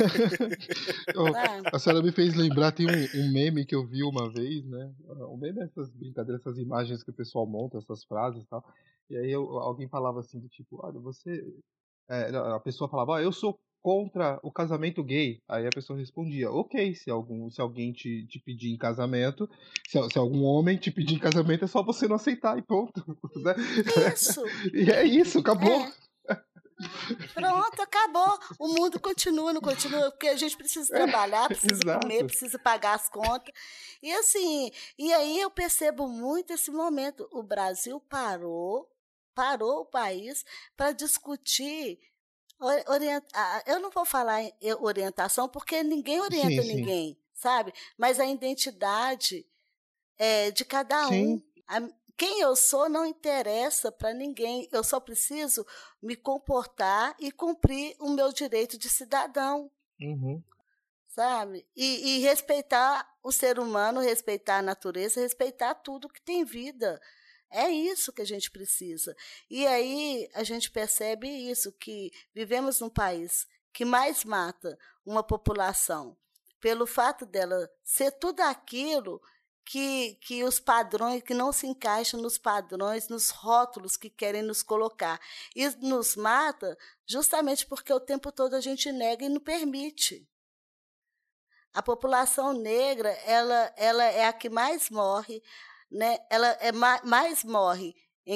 A senhora me fez lembrar, tem um meme que eu vi uma vez, né? Um meme dessas brincadeiras, essas imagens que o pessoal monta, essas frases e tal. E aí alguém falava assim, do tipo, olha, você... a pessoa falava, eu sou contra o casamento gay. Aí a pessoa respondia, ok, se alguém te pedir em casamento, se algum homem te pedir em casamento, é só você não aceitar e ponto. Né? Isso. E é isso, acabou. Pronto, acabou. O mundo continua, não continua, porque a gente precisa trabalhar, precisa comer, precisa pagar as contas. E assim, e aí eu percebo muito esse momento. O Brasil parou o país para discutir. Eu não vou falar em orientação, porque ninguém orienta ninguém, sabe? Mas a identidade de cada um. Quem eu sou não interessa para ninguém. Eu só preciso me comportar e cumprir o meu direito de cidadão. Uhum. Sabe? E respeitar o ser humano, respeitar a natureza, respeitar tudo que tem vida. É isso que a gente precisa. E aí a gente percebe isso, que vivemos num país que mais mata uma população pelo fato dela ser tudo aquilo que os padrões, que não se encaixam nos padrões, nos rótulos que querem nos colocar. E nos mata justamente porque o tempo todo a gente nega e não permite. A população negra, ela é a que mais morre, né? Ela mais morre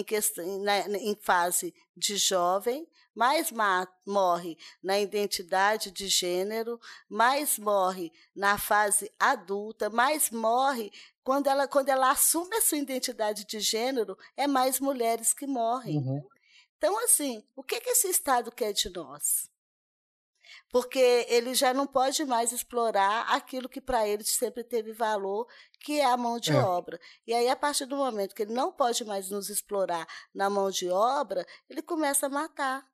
em fase de jovem, mais morre na identidade de gênero, mais morre na fase adulta, mais morre quando ela assume a sua identidade de gênero, é mais mulheres que morrem. Uhum. Então, assim, o que esse Estado quer de nós? Porque ele já não pode mais explorar aquilo que para ele sempre teve valor, que é a mão de obra. E aí, a partir do momento que ele não pode mais nos explorar na mão de obra, ele começa a matar.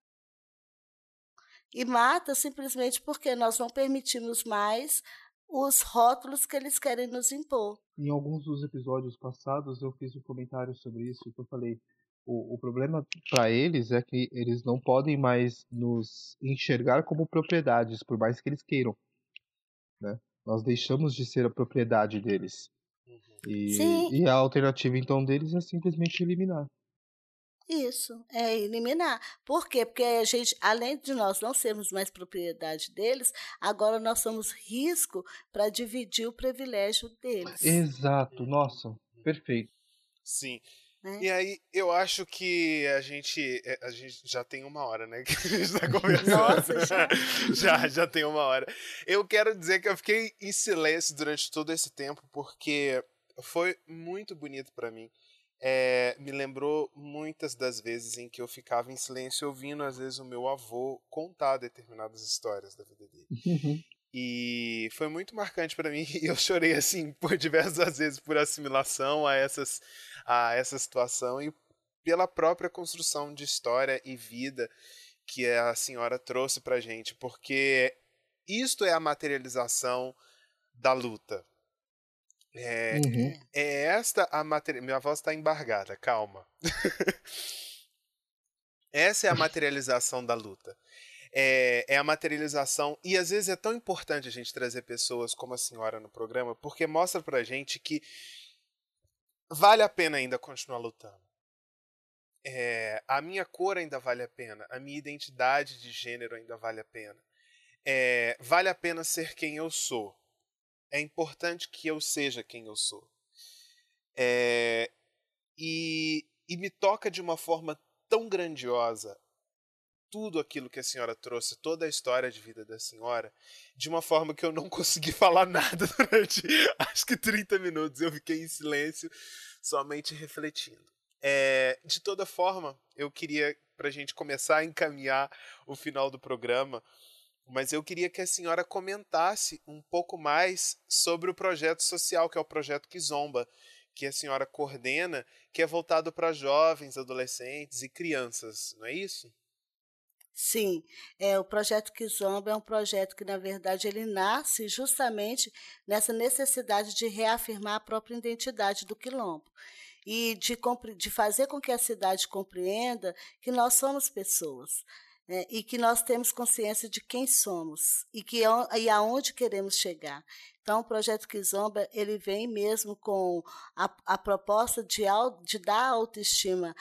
E mata simplesmente porque nós não permitimos mais os rótulos que eles querem nos impor. Em alguns dos episódios passados, eu fiz um comentário sobre isso, que eu falei, o problema para eles é que eles não podem mais nos enxergar como propriedades, por mais que eles queiram. Né? Nós deixamos de ser a propriedade deles. E a alternativa, então, deles é simplesmente eliminar. Isso, é eliminar. Por quê? Porque a gente, além de nós não sermos mais propriedade deles, agora nós somos risco para dividir o privilégio deles, Exato, nossa, perfeito. Sim. né? E aí, eu acho que a gente já tem 1 hora, né? Que a gente tá conversando. Nossa, já. Já tem 1 hora. Eu quero dizer que eu fiquei em silêncio durante todo esse tempo, porque foi muito bonito pra mim. Me lembrou muitas das vezes em que eu ficava em silêncio ouvindo, às vezes, o meu avô contar determinadas histórias da vida dele. Uhum. E foi muito marcante pra mim e eu chorei assim por diversas vezes por assimilação a essa situação e pela própria construção de história e vida que a senhora trouxe pra gente, porque isto é a materialização da luta. É, Uhum. É. é esta a materialização. Minha voz está embargada, calma. Essa é a materialização da luta. É a materialização, e às vezes é tão importante a gente trazer pessoas como a senhora no programa, porque mostra pra gente que vale a pena ainda continuar lutando. A minha cor ainda vale a pena, a minha identidade de gênero ainda vale a pena. Vale a pena ser quem eu sou. É importante que eu seja quem eu sou. E me toca de uma forma tão grandiosa tudo aquilo que a senhora trouxe, toda a história de vida da senhora, de uma forma que eu não consegui falar nada durante acho que 30 minutos. Eu fiquei em silêncio, somente refletindo. De toda forma, eu queria, para a gente começar a encaminhar o final do programa, mas eu queria que a senhora comentasse um pouco mais sobre o projeto social, que é o Projeto Kizomba, que a senhora coordena, que é voltado para jovens, adolescentes e crianças, não é isso? Sim, o projeto Kizomba é um projeto que, na verdade, ele nasce justamente nessa necessidade de reafirmar a própria identidade do quilombo e de fazer com que a cidade compreenda que nós somos pessoas, né, e que nós temos consciência de quem somos e aonde queremos chegar. Então, o projeto Kizomba ele vem mesmo com a proposta de dar autoestima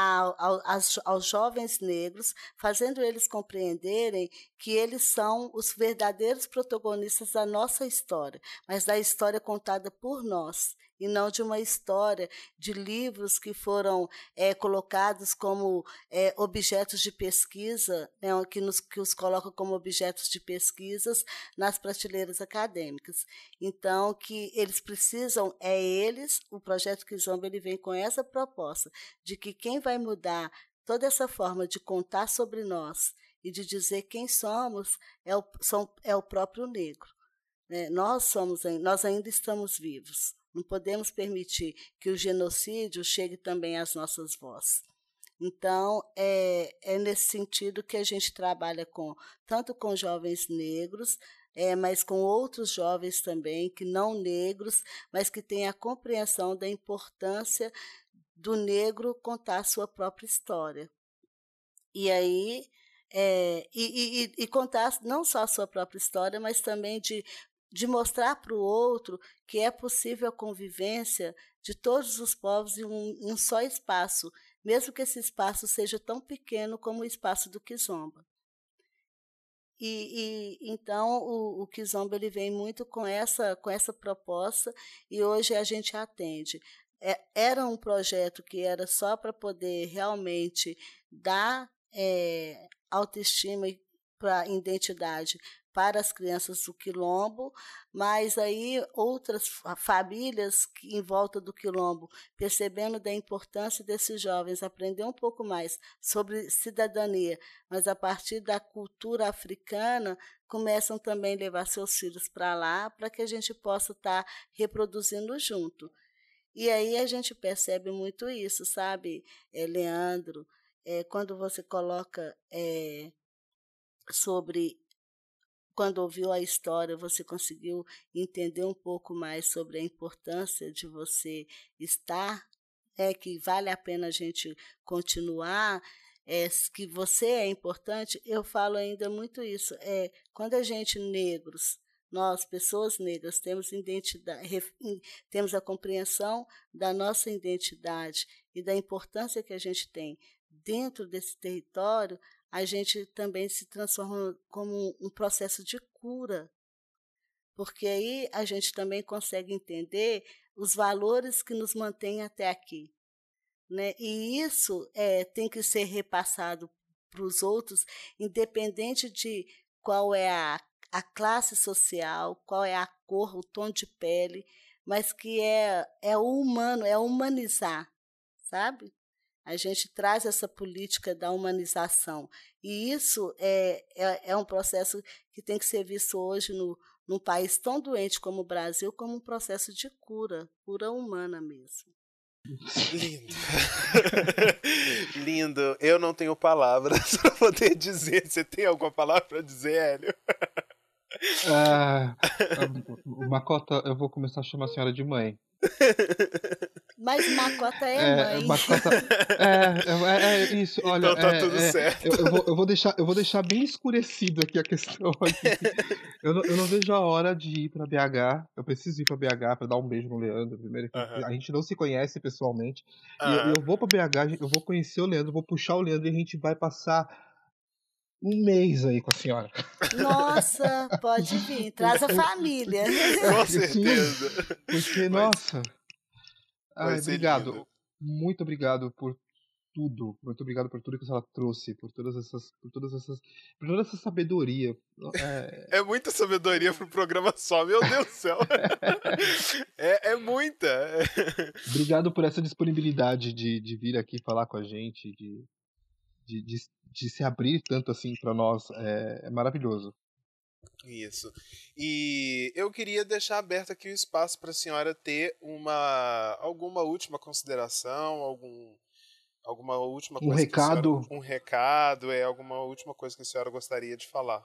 aos jovens negros, fazendo eles compreenderem que eles são os verdadeiros protagonistas da nossa história, mas da história contada por nós, e não de uma história de livros que foram colocados como objetos de pesquisa, né, que os colocam como objetos de pesquisas nas prateleiras acadêmicas. Então, que eles precisam, o projeto Kizomba ele vem com essa proposta de que quem vai mudar toda essa forma de contar sobre nós e de dizer quem somos é o próprio negro, né? Nós ainda estamos vivos. Não podemos permitir que o genocídio chegue também às nossas vozes. Então, é nesse sentido que a gente trabalha tanto com jovens negros, mas com outros jovens também, que não negros, mas que têm a compreensão da importância do negro contar a sua própria história. E aí, e contar não só a sua própria história, mas também de mostrar para o outro que é possível a convivência de todos os povos em um só espaço, mesmo que esse espaço seja tão pequeno como o espaço do Kizomba. Então o Kizomba ele vem muito com essa proposta e hoje a gente atende. Era um projeto que era só para poder realmente dar autoestima para identidade para as crianças do quilombo, mas aí outras famílias em volta do quilombo, percebendo da importância desses jovens aprender um pouco mais sobre cidadania, mas a partir da cultura africana, começam também a levar seus filhos para lá, para que a gente possa estar reproduzindo junto. E aí a gente percebe muito isso, sabe, Leandro? Quando você coloca sobre quando ouviu a história, você conseguiu entender um pouco mais sobre a importância de você estar, que vale a pena a gente continuar, que você é importante. Eu falo ainda muito isso. Quando a gente, negros, nós, pessoas negras, temos identidade, temos a compreensão da nossa identidade e da importância que a gente tem dentro desse território, a gente também se transforma como um processo de cura, porque aí a gente também consegue entender os valores que nos mantêm até aqui, né? E isso tem que ser repassado para os outros, independente de qual é a classe social, qual é a cor, o tom de pele, mas que é o humano, é humanizar, sabe? A gente traz essa política da humanização. E isso é um processo que tem que ser visto hoje num país tão doente como o Brasil, como um processo de cura, cura humana mesmo. Lindo. Lindo. Eu não tenho palavras para poder dizer. Você tem alguma palavra para dizer, Hélio? Macota, eu vou começar a chamar a senhora de mãe. Mas Macota é mãe. Macota, isso. Olha, então tá tudo certo. Eu vou deixar bem escurecido aqui a questão. Eu não vejo a hora de ir pra BH. Eu preciso ir pra BH pra dar um beijo no Leandro. Primeiro, a gente não se conhece pessoalmente. E eu vou pra BH, eu vou conhecer o Leandro, vou puxar o Leandro e a gente vai passar um mês aí com a senhora. Nossa, pode vir, traz a família. Com certeza. Porque, nossa. Vai ser obrigado. Lindo. Muito obrigado por tudo. Muito obrigado por tudo que ela trouxe, por toda essa sabedoria. É muita sabedoria pro programa só, meu Deus do céu. É muita. Obrigado por essa disponibilidade de vir aqui falar com a gente, de se abrir tanto assim para nós. É maravilhoso. Isso. E eu queria deixar aberto aqui o espaço para a senhora ter alguma última consideração, alguma última coisa recado. Um recado, alguma última coisa que a senhora gostaria de falar.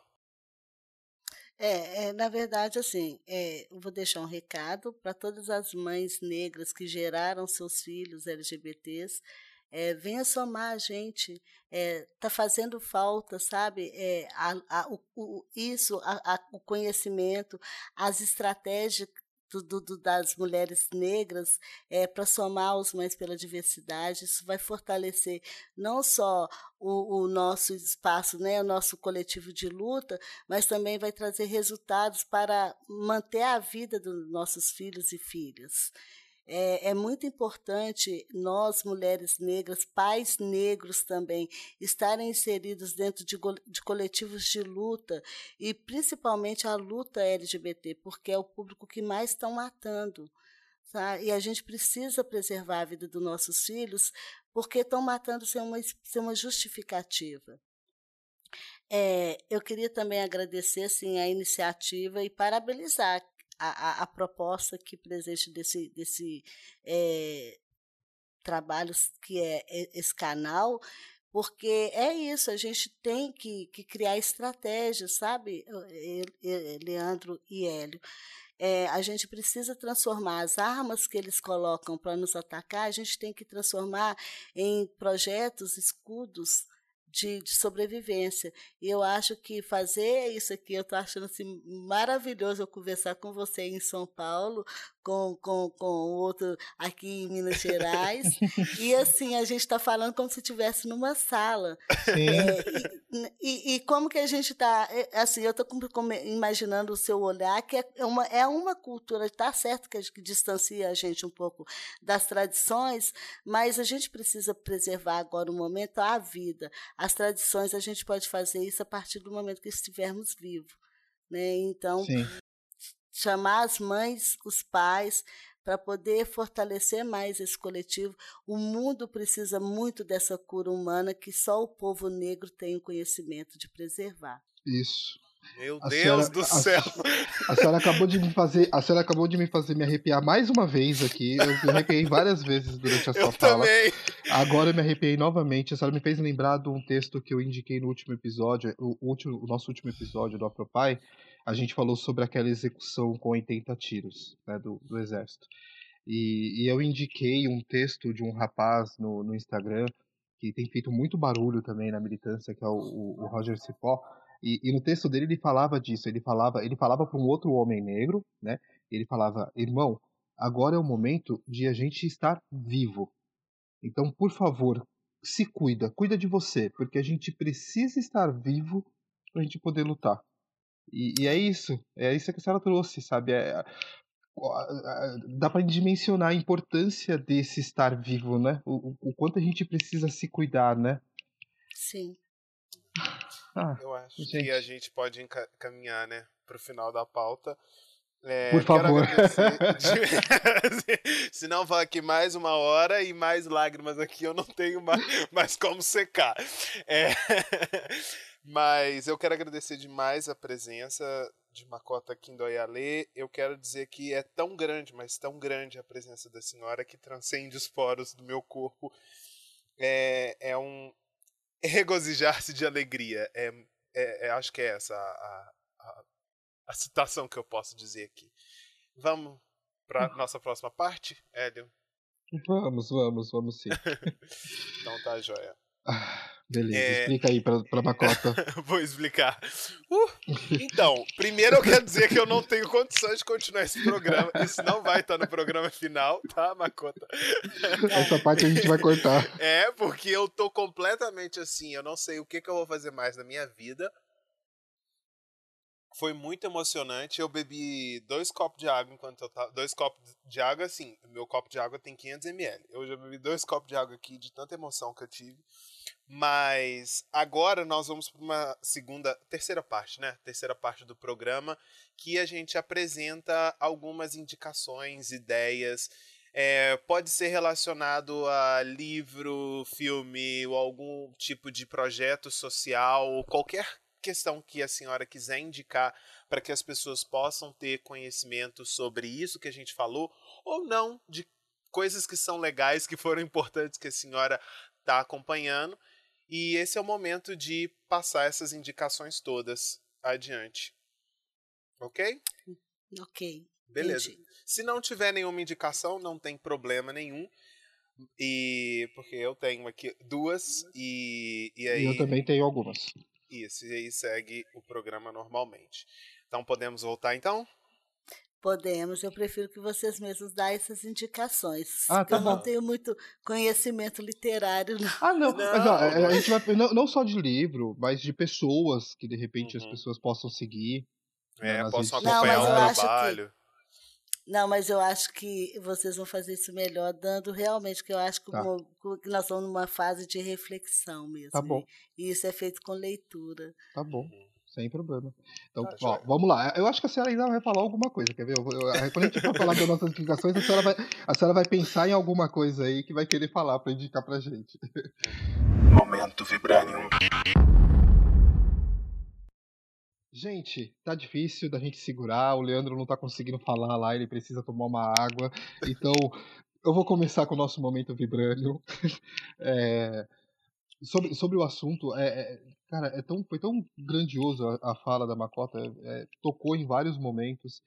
Na verdade, assim, eu vou deixar um recado para todas as mães negras que geraram seus filhos LGBTs. Venha somar a gente, tá fazendo falta, sabe? O conhecimento, as estratégias das mulheres negras para somar os Mães pela Diversidade. Isso vai fortalecer não só o nosso espaço, né, o nosso coletivo de luta, mas também vai trazer resultados para manter a vida dos nossos filhos e filhas. É muito importante nós, mulheres negras, pais negros também, estarem inseridos dentro de coletivos de luta e principalmente a luta LGBT, porque é o público que mais estão matando. Tá? E a gente precisa preservar a vida dos nossos filhos porque estão matando sem uma justificativa. Eu queria também agradecer assim, a iniciativa e parabenizar a proposta aqui presente desse trabalho que é esse canal, porque é isso, a gente tem que criar estratégias, sabe, Leandro e Hélio? A gente precisa transformar as armas que eles colocam para nos atacar, a gente tem que transformar em projetos, escudos, de sobrevivência. E eu acho que fazer isso aqui, eu estou achando assim, maravilhoso eu conversar com você em São Paulo, com o outro aqui em Minas Gerais. E assim, a gente está falando como se estivesse numa sala. E como que a gente está. Assim, eu estou imaginando o seu olhar, que é uma cultura, está certo que distancia a gente um pouco das tradições, mas a gente precisa preservar agora o momento, a vida. As tradições, a gente pode fazer isso a partir do momento que estivermos vivos, né? Então, chamar as mães, os pais, para poder fortalecer mais esse coletivo. O mundo precisa muito dessa cura humana que só o povo negro tem o conhecimento de preservar. Isso. Meu Deus do céu! A senhora acabou de me fazer me arrepiar mais uma vez aqui. Eu me arrepiei várias vezes durante a sua fala. Também. Agora eu me arrepiei novamente. A senhora me fez lembrar de um texto que eu indiquei no último episódio, o nosso último episódio do Apropai. A gente falou sobre aquela execução com 80 tiros, né, do exército. E eu indiquei um texto de um rapaz no Instagram que tem feito muito barulho também na militância, que é o Roger Cipó. E no texto dele ele falava disso, ele falava para um outro homem negro, né? Ele falava: irmão, agora é o momento de a gente estar vivo. Então, por favor, se cuida de você, porque a gente precisa estar vivo pra gente poder lutar. E é isso que a senhora trouxe, sabe? Dá pra dimensionar a importância desse estar vivo, né? O quanto a gente precisa se cuidar, né? Sim. Eu acho que a gente pode caminhar, né, pro final da pauta. Por Quero favor. agradecer. Senão vai aqui mais 1 hora e mais lágrimas aqui, eu não tenho mais como secar. Mas eu quero agradecer demais a presença de Makota Kindoyale. Eu quero dizer que é tão grande, mas tão grande a presença da senhora que transcende os poros do meu corpo. É um regozijar-se de alegria. Acho que é essa a citação que eu posso dizer aqui. Vamos para nossa próxima parte, Hélio? Vamos sim. Então tá, joia. Beleza, explica aí pra Makota. Vou explicar. Então, primeiro eu quero dizer que eu não tenho condições de continuar esse programa. Isso não vai estar no programa final, tá, Makota? Essa parte a gente vai cortar. Porque eu tô completamente assim, eu não sei o que eu vou fazer mais na minha vida. Foi muito emocionante. Eu bebi 2 copos de água enquanto eu tava. 2 copos de água, assim. Meu copo de água tem 500 ml. Eu já bebi 2 copos de água aqui de tanta emoção que eu tive. Mas agora nós vamos para uma terceira parte, né? Terceira parte do programa, que a gente apresenta algumas indicações, ideias. Pode ser relacionado a livro, filme ou algum tipo de projeto social, ou qualquer questão que a senhora quiser indicar para que as pessoas possam ter conhecimento sobre isso que a gente falou, ou não, de coisas que são legais, que foram importantes que a senhora está acompanhando. E esse é o momento de passar essas indicações todas adiante. Ok? Ok. Beleza. Entendi. Se não tiver nenhuma indicação, não tem problema nenhum. Porque eu tenho aqui 2 e aí... E eu também tenho algumas. Isso, e aí segue o programa normalmente. Então podemos voltar então? Podemos, eu prefiro que vocês mesmos dêem essas indicações. Tá Eu não bom. tenho muito conhecimento literário, não. Não, mas Não, a gente vai não só de livro, mas de pessoas que de repente as Uhum. pessoas possam seguir, né, nas possam redes acompanhar o sociais. trabalho. Mas eu acho que vocês vão fazer isso melhor, dando realmente, que eu acho que, Tá. que nós estamos numa fase de reflexão mesmo. Tá bom. E isso é feito com leitura. Tá bom, sem problema. Então, Tá, ó, joia. vamos lá. Eu acho que a senhora ainda vai falar alguma coisa, quer ver? Quando a gente for falar das nossas indicações, a senhora vai pensar em alguma coisa aí que vai querer falar pra indicar pra gente. Momento Vibranium. Gente, tá difícil da gente segurar, o Leandro não tá conseguindo falar lá, ele precisa tomar uma água. Então, eu vou começar com o nosso momento Vibranium. Sobre o assunto, cara, foi tão grandioso a fala da Makota, tocou em vários momentos.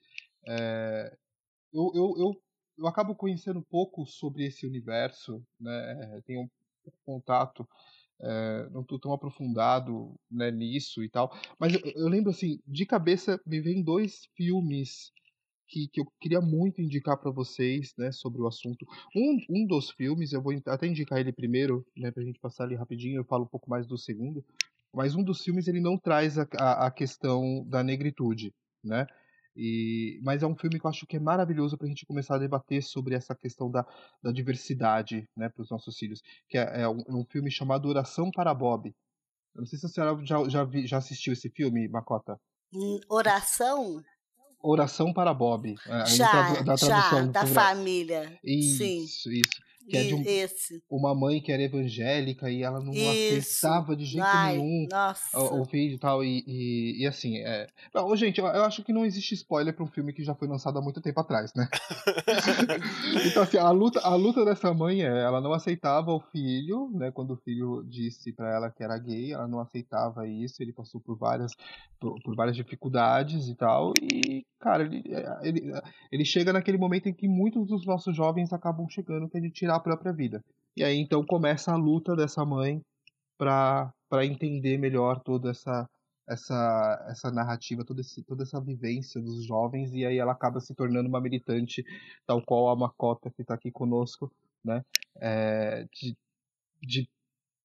Eu acabo conhecendo um pouco sobre esse universo, né? Tenho um contato, não tô tão aprofundado, né, nisso e tal. Mas eu lembro, assim, de cabeça me vem 2 filmes que eu queria muito indicar para vocês, né, sobre o assunto. Um dos filmes, eu vou até indicar ele primeiro, né, pra gente passar ali rapidinho, eu falo um pouco mais do segundo. Mas um dos filmes ele não traz a questão da negritude, né? Mas é um filme que eu acho que é maravilhoso para a gente começar a debater sobre essa questão da diversidade, né, para os nossos filhos. Que é um filme chamado Oração para Bob. Eu não sei se a senhora já assistiu esse filme, Makota. Oração? Oração para Bob. Da Já, tradução. da família. Sim. Isso. Que é de Esse. uma mãe que era evangélica e ela não Isso. aceitava de jeito Ai, nenhum o nossa. filho e tal. E assim, Não, gente, eu acho que não existe spoiler para um filme que já foi lançado há muito tempo atrás, né? Então, assim, a luta dessa mãe ela não aceitava o filho, né? Quando o filho disse para ela que era gay, ela não aceitava isso, ele passou por várias dificuldades e tal. E, cara, ele chega naquele momento em que muitos dos nossos jovens acabam chegando, que é de tirar a própria vida. E aí então começa a luta dessa mãe para entender melhor toda essa narrativa, toda essa vivência dos jovens, e aí ela acaba se tornando uma militante, tal qual a Makota que está aqui conosco, né? De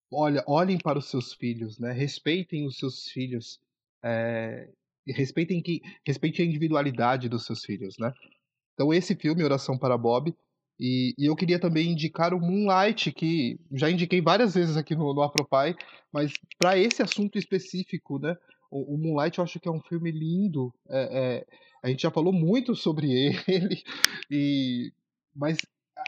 olhem para os seus filhos, né? Respeitem os seus filhos, e respeitem a individualidade dos seus filhos, né? Então esse filme, Oração para Bob, e eu queria também indicar o Moonlight, que já indiquei várias vezes aqui no Afropai, mas para esse assunto específico, né? O Moonlight eu acho que é um filme lindo. A gente já falou muito sobre ele, mas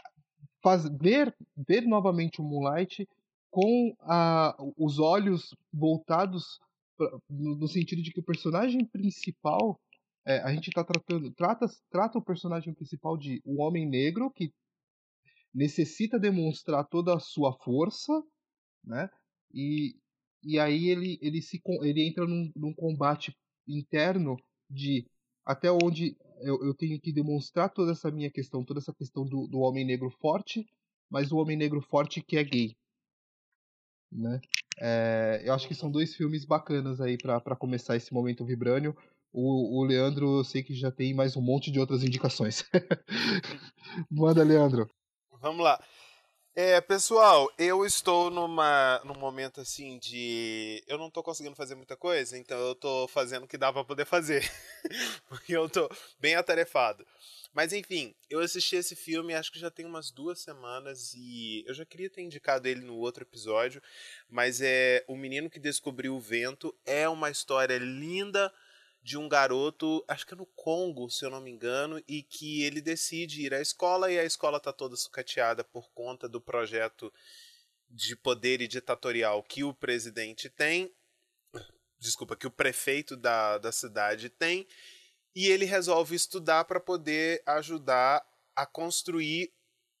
ver novamente o Moonlight com os olhos voltados no sentido de que o personagem principal, a gente trata o personagem principal de um homem negro que necessita demonstrar toda a sua força, né? E, e aí ele entra num combate interno de até onde eu tenho que demonstrar toda essa minha questão, toda essa questão do homem negro forte, mas o homem negro forte que é gay, né? Eu acho que são dois filmes bacanas aí pra começar esse momento Vibrânio. O Leandro, eu sei que já tem mais um monte de outras indicações. Manda, Leandro. Vamos lá. Pessoal, eu estou num momento assim de. Eu não tô conseguindo fazer muita coisa, então eu tô fazendo o que dá pra poder fazer. Porque eu tô bem atarefado. Mas enfim, eu assisti esse filme acho que já tem umas 2 semanas e eu já queria ter indicado ele no outro episódio, mas O Menino que Descobriu o Vento. É uma história linda de um garoto, acho que é no Congo, se eu não me engano, e que ele decide ir à escola e a escola tá toda sucateada por conta do projeto de poder e ditatorial que o presidente tem, desculpa, que o prefeito da cidade tem, e ele resolve estudar para poder ajudar a construir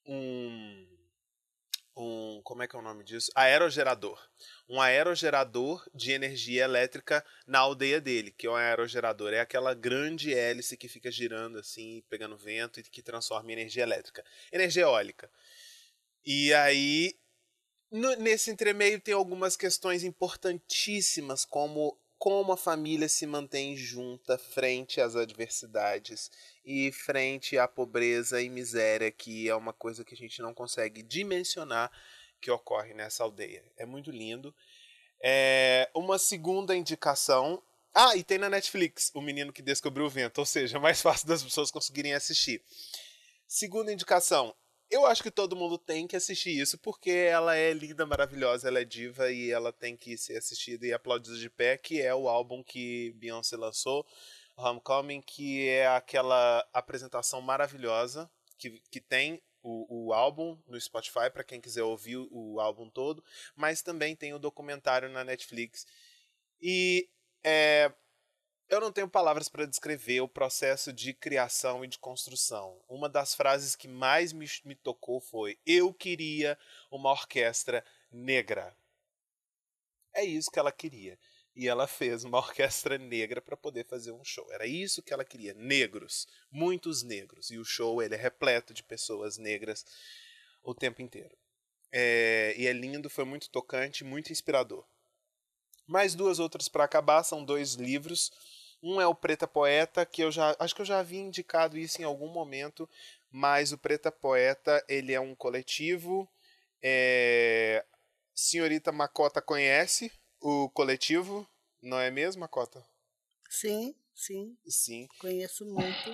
como é que é o nome disso? Aerogerador. Um aerogerador de energia elétrica na aldeia dele, que é um aerogerador. É aquela grande hélice que fica girando assim, pegando vento e que transforma em energia elétrica. Energia eólica. E aí, nesse entremeio tem algumas questões importantíssimas, como a família se mantém junta frente às adversidades e frente à pobreza e miséria, que é uma coisa que a gente não consegue dimensionar que ocorre nessa aldeia. É muito lindo. Uma segunda indicação. E tem na Netflix, O Menino que Descobriu o Vento, ou seja, é mais fácil das pessoas conseguirem assistir. Segunda indicação. Eu acho que todo mundo tem que assistir isso, porque ela é linda, maravilhosa, ela é diva e ela tem que ser assistida e aplaudida de pé, que é o álbum que Beyoncé lançou, Homecoming, que é aquela apresentação maravilhosa que tem o álbum no Spotify, para quem quiser ouvir o álbum todo, mas também tem o documentário na Netflix. E eu não tenho palavras para descrever o processo de criação e de construção. Uma das frases que mais me tocou foi: eu queria uma orquestra negra. É isso que ela queria. E ela fez uma orquestra negra para poder fazer um show. Era isso que ela queria. Negros. Muitos negros. E o show ele é repleto de pessoas negras o tempo inteiro. E é lindo, foi muito tocante, muito inspirador. Mais 2 outras para acabar, são 2 livros. Um é o Preta Poeta, que acho que eu já havia indicado isso em algum momento, mas o Preta Poeta, ele é um coletivo. Senhorita Macota conhece o coletivo, não é mesmo, Macota? Sim. Sim. Conheço muito.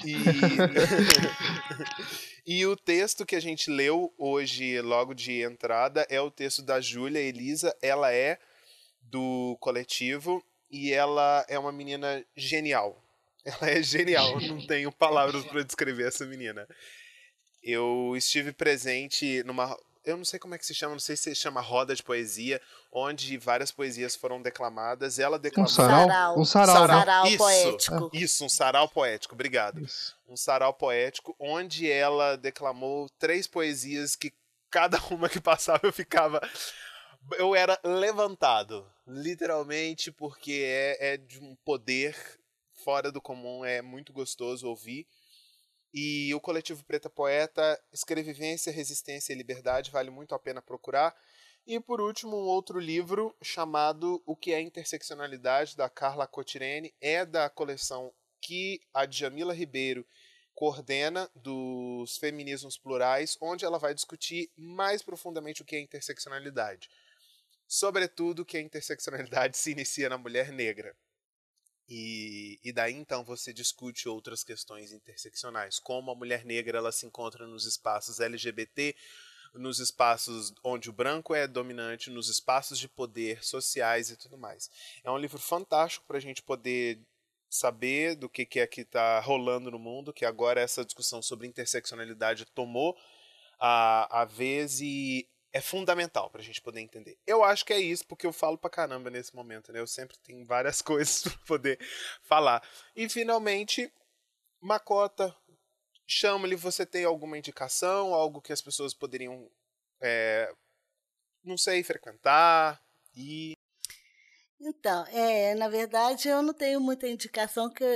E o texto que a gente leu hoje, logo de entrada, é o texto da Júlia Elisa. Ela é do coletivo e ela é uma menina genial. Ela é genial, não tenho palavras para descrever essa menina. Eu estive presente numa... Eu não sei como é que se chama, não sei se chama roda de poesia, onde várias poesias foram declamadas. Ela declamou... Um sarau. Sarau poético. Isso, um sarau poético, obrigado. Isso. Um sarau poético, onde ela declamou 3 poesias que cada uma que passava eu era levantado, literalmente, porque é de um poder fora do comum, é muito gostoso ouvir. E o coletivo Preta Poeta, Escrevivência, Resistência e Liberdade, vale muito a pena procurar. E por último, um outro livro chamado O que é Interseccionalidade, da Carla Cotirene, é da coleção que a Djamila Ribeiro coordena, dos Feminismos Plurais, onde ela vai discutir mais profundamente o que é interseccionalidade. sobretudo que a interseccionalidade se inicia na mulher negra. E daí então você discute outras questões interseccionais, como a mulher negra ela se encontra nos espaços LGBT, nos espaços onde o branco é dominante, nos espaços de poder sociais e tudo mais. É um livro fantástico para a gente poder saber do que é que está rolando no mundo, que agora essa discussão sobre interseccionalidade tomou a vez e é fundamental para a gente poder entender. Eu acho que é isso, porque eu falo pra caramba nesse momento, né? Eu sempre tenho várias coisas para poder falar. E finalmente, Makota, chama-lhe, você tem alguma indicação, algo que as pessoas poderiam, não sei, frequentar e... Então, na verdade, eu não tenho muita indicação, que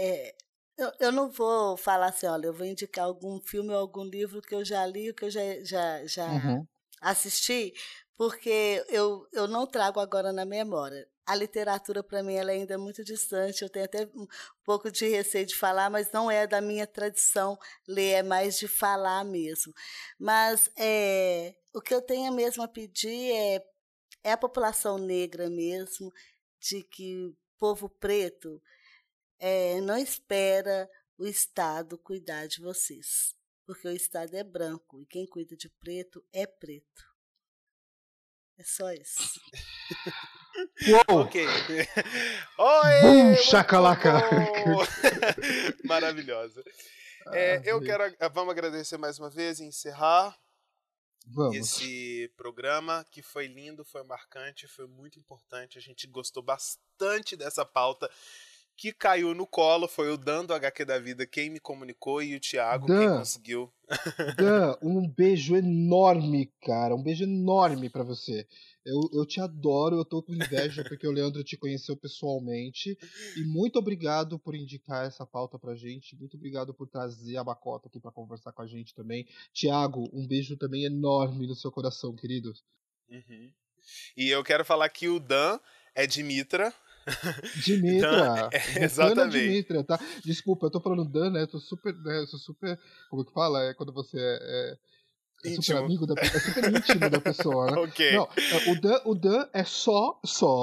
eu não vou falar assim, olha, eu vou indicar algum filme ou algum livro que eu já li, que eu já Uhum. assisti, porque eu não trago agora na memória. A literatura, para mim, ela ainda é muito distante, eu tenho até um pouco de receio de falar, mas não é da minha tradição ler, é mais de falar mesmo. Mas o que eu tenho mesmo a pedir é a população negra mesmo, de que o povo preto não espera o Estado cuidar de vocês, porque o Estado é branco e quem cuida de preto é preto. É só isso. Uou! Ok. Bum, Oi, muito chacalaca! bom! Maravilhosa. Eu Gente, vamos agradecer mais uma vez e encerrar vamos. esse programa, que foi lindo, foi marcante, foi muito importante. A gente gostou bastante dessa pauta que caiu no colo. Foi o Dan do HQ da Vida quem me comunicou e o Thiago quem Dan, conseguiu. Dan, um beijo enorme, cara. Um beijo enorme pra você. Eu te adoro, eu tô com inveja porque o Leandro te conheceu pessoalmente. E muito obrigado por indicar essa pauta pra gente. Muito obrigado por trazer a Bacota aqui pra conversar com a gente também. Thiago, um beijo também enorme no seu coração, querido. Uhum. E eu quero falar que o Dan é de Mitra. Dan, Dimitra, Vulcana exatamente. Dimitra, tá? Desculpa, eu tô falando Dan, né? Eu sou super, como que fala? É quando você é super Íntimo. amigo é super íntimo da pessoa, né? Ok. Não, o Dan é só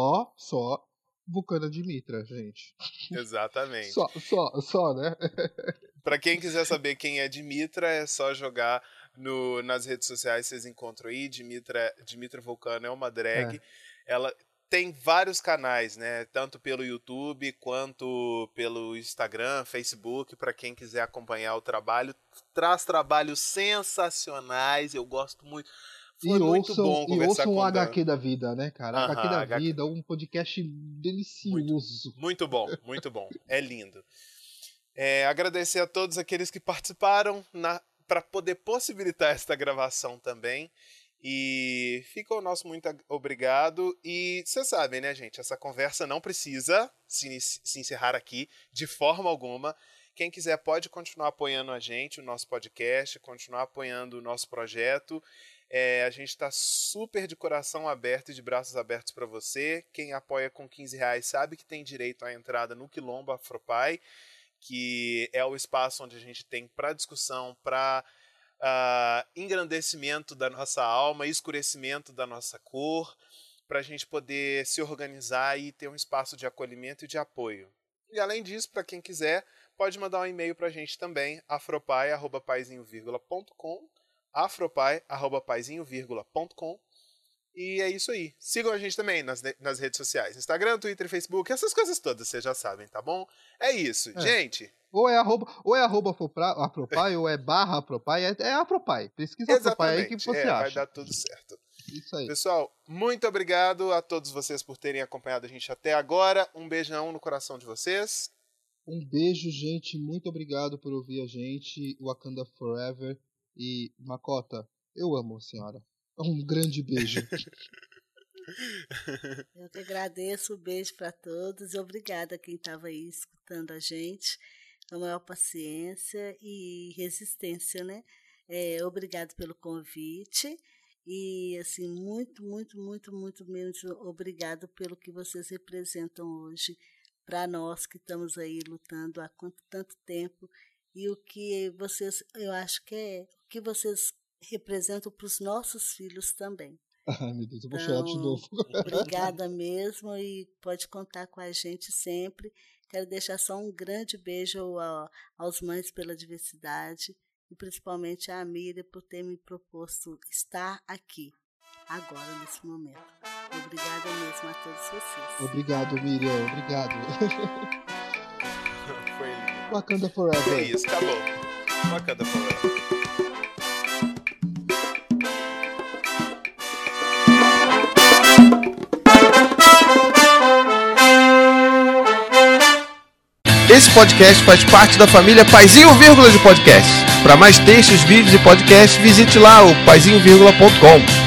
Vulcana Dimitra, gente. Exatamente. Só, né? Para quem quiser saber quem é Dimitra, é só jogar nas redes sociais, vocês encontram aí. Dimitra Vulcano é uma É. drag. Ela tem vários canais, né? Tanto pelo YouTube quanto pelo Instagram, Facebook, para quem quiser acompanhar o trabalho. Traz trabalhos sensacionais, eu gosto muito. Foi muito bom E conversar ouçam o com o Dan. HQ da vida, né, cara? HQ Aham, da HQ. vida, um podcast Muito, delicioso. muito bom, muito bom. É lindo. Agradecer a todos aqueles que participaram para poder possibilitar esta gravação também. E fica o nosso muito obrigado. E vocês sabem, né, gente? Essa conversa não precisa se encerrar aqui de forma alguma. Quem quiser pode continuar apoiando a gente, o nosso podcast, continuar apoiando o nosso projeto. A gente está super de coração aberto e de braços abertos para você. Quem apoia com R$ 15 sabe que tem direito à entrada no Quilombo Afropai, que é o espaço onde a gente tem para discussão, para engrandecimento da nossa alma, escurecimento da nossa cor, para a gente poder se organizar e ter um espaço de acolhimento e de apoio. E além disso, para quem quiser, pode mandar um e-mail para a gente também, afropai@paizinho.com, afropai@paizinho.com. E é isso aí. Sigam a gente também nas redes sociais. Instagram, Twitter, Facebook, essas coisas todas, vocês já sabem, tá bom? É isso. É. Gente, Ou é arroba Afropai, ou é barra Afropai, é Afropai. Pesquisa Afropai aí que exatamente. você Vai acha. dar tudo certo. Isso aí. Pessoal, muito obrigado a todos vocês por terem acompanhado a gente até agora. Um beijão no coração de vocês. Um beijo, gente. Muito obrigado por ouvir a gente. Wakanda Forever. E, Makota, eu amo a senhora. Um grande beijo. Eu que agradeço, um beijo para todos e obrigada a quem estava aí escutando a gente, com a maior paciência e resistência, né? Obrigado pelo convite e, assim, muito, muito, muito, muito mesmo obrigado pelo que vocês representam hoje para nós que estamos aí lutando há tanto tempo e o que vocês, eu acho que é o que vocês representam para os nossos filhos também. Ai, meu Deus, eu vou chorar de novo. Obrigada mesmo e pode contar com a gente sempre. Quero deixar só um grande beijo aos Mães pela Diversidade e principalmente a Miriam por ter me proposto estar aqui, agora, nesse momento. Obrigada mesmo a todos vocês. Obrigado, Miriam. Obrigado. Foi lindo. Wakanda Forever. É isso, acabou. Wakanda Forever. Esse podcast faz parte da família Paizinho Vírgula de Podcast. Para mais textos, vídeos e podcasts, visite lá o paizinho.com.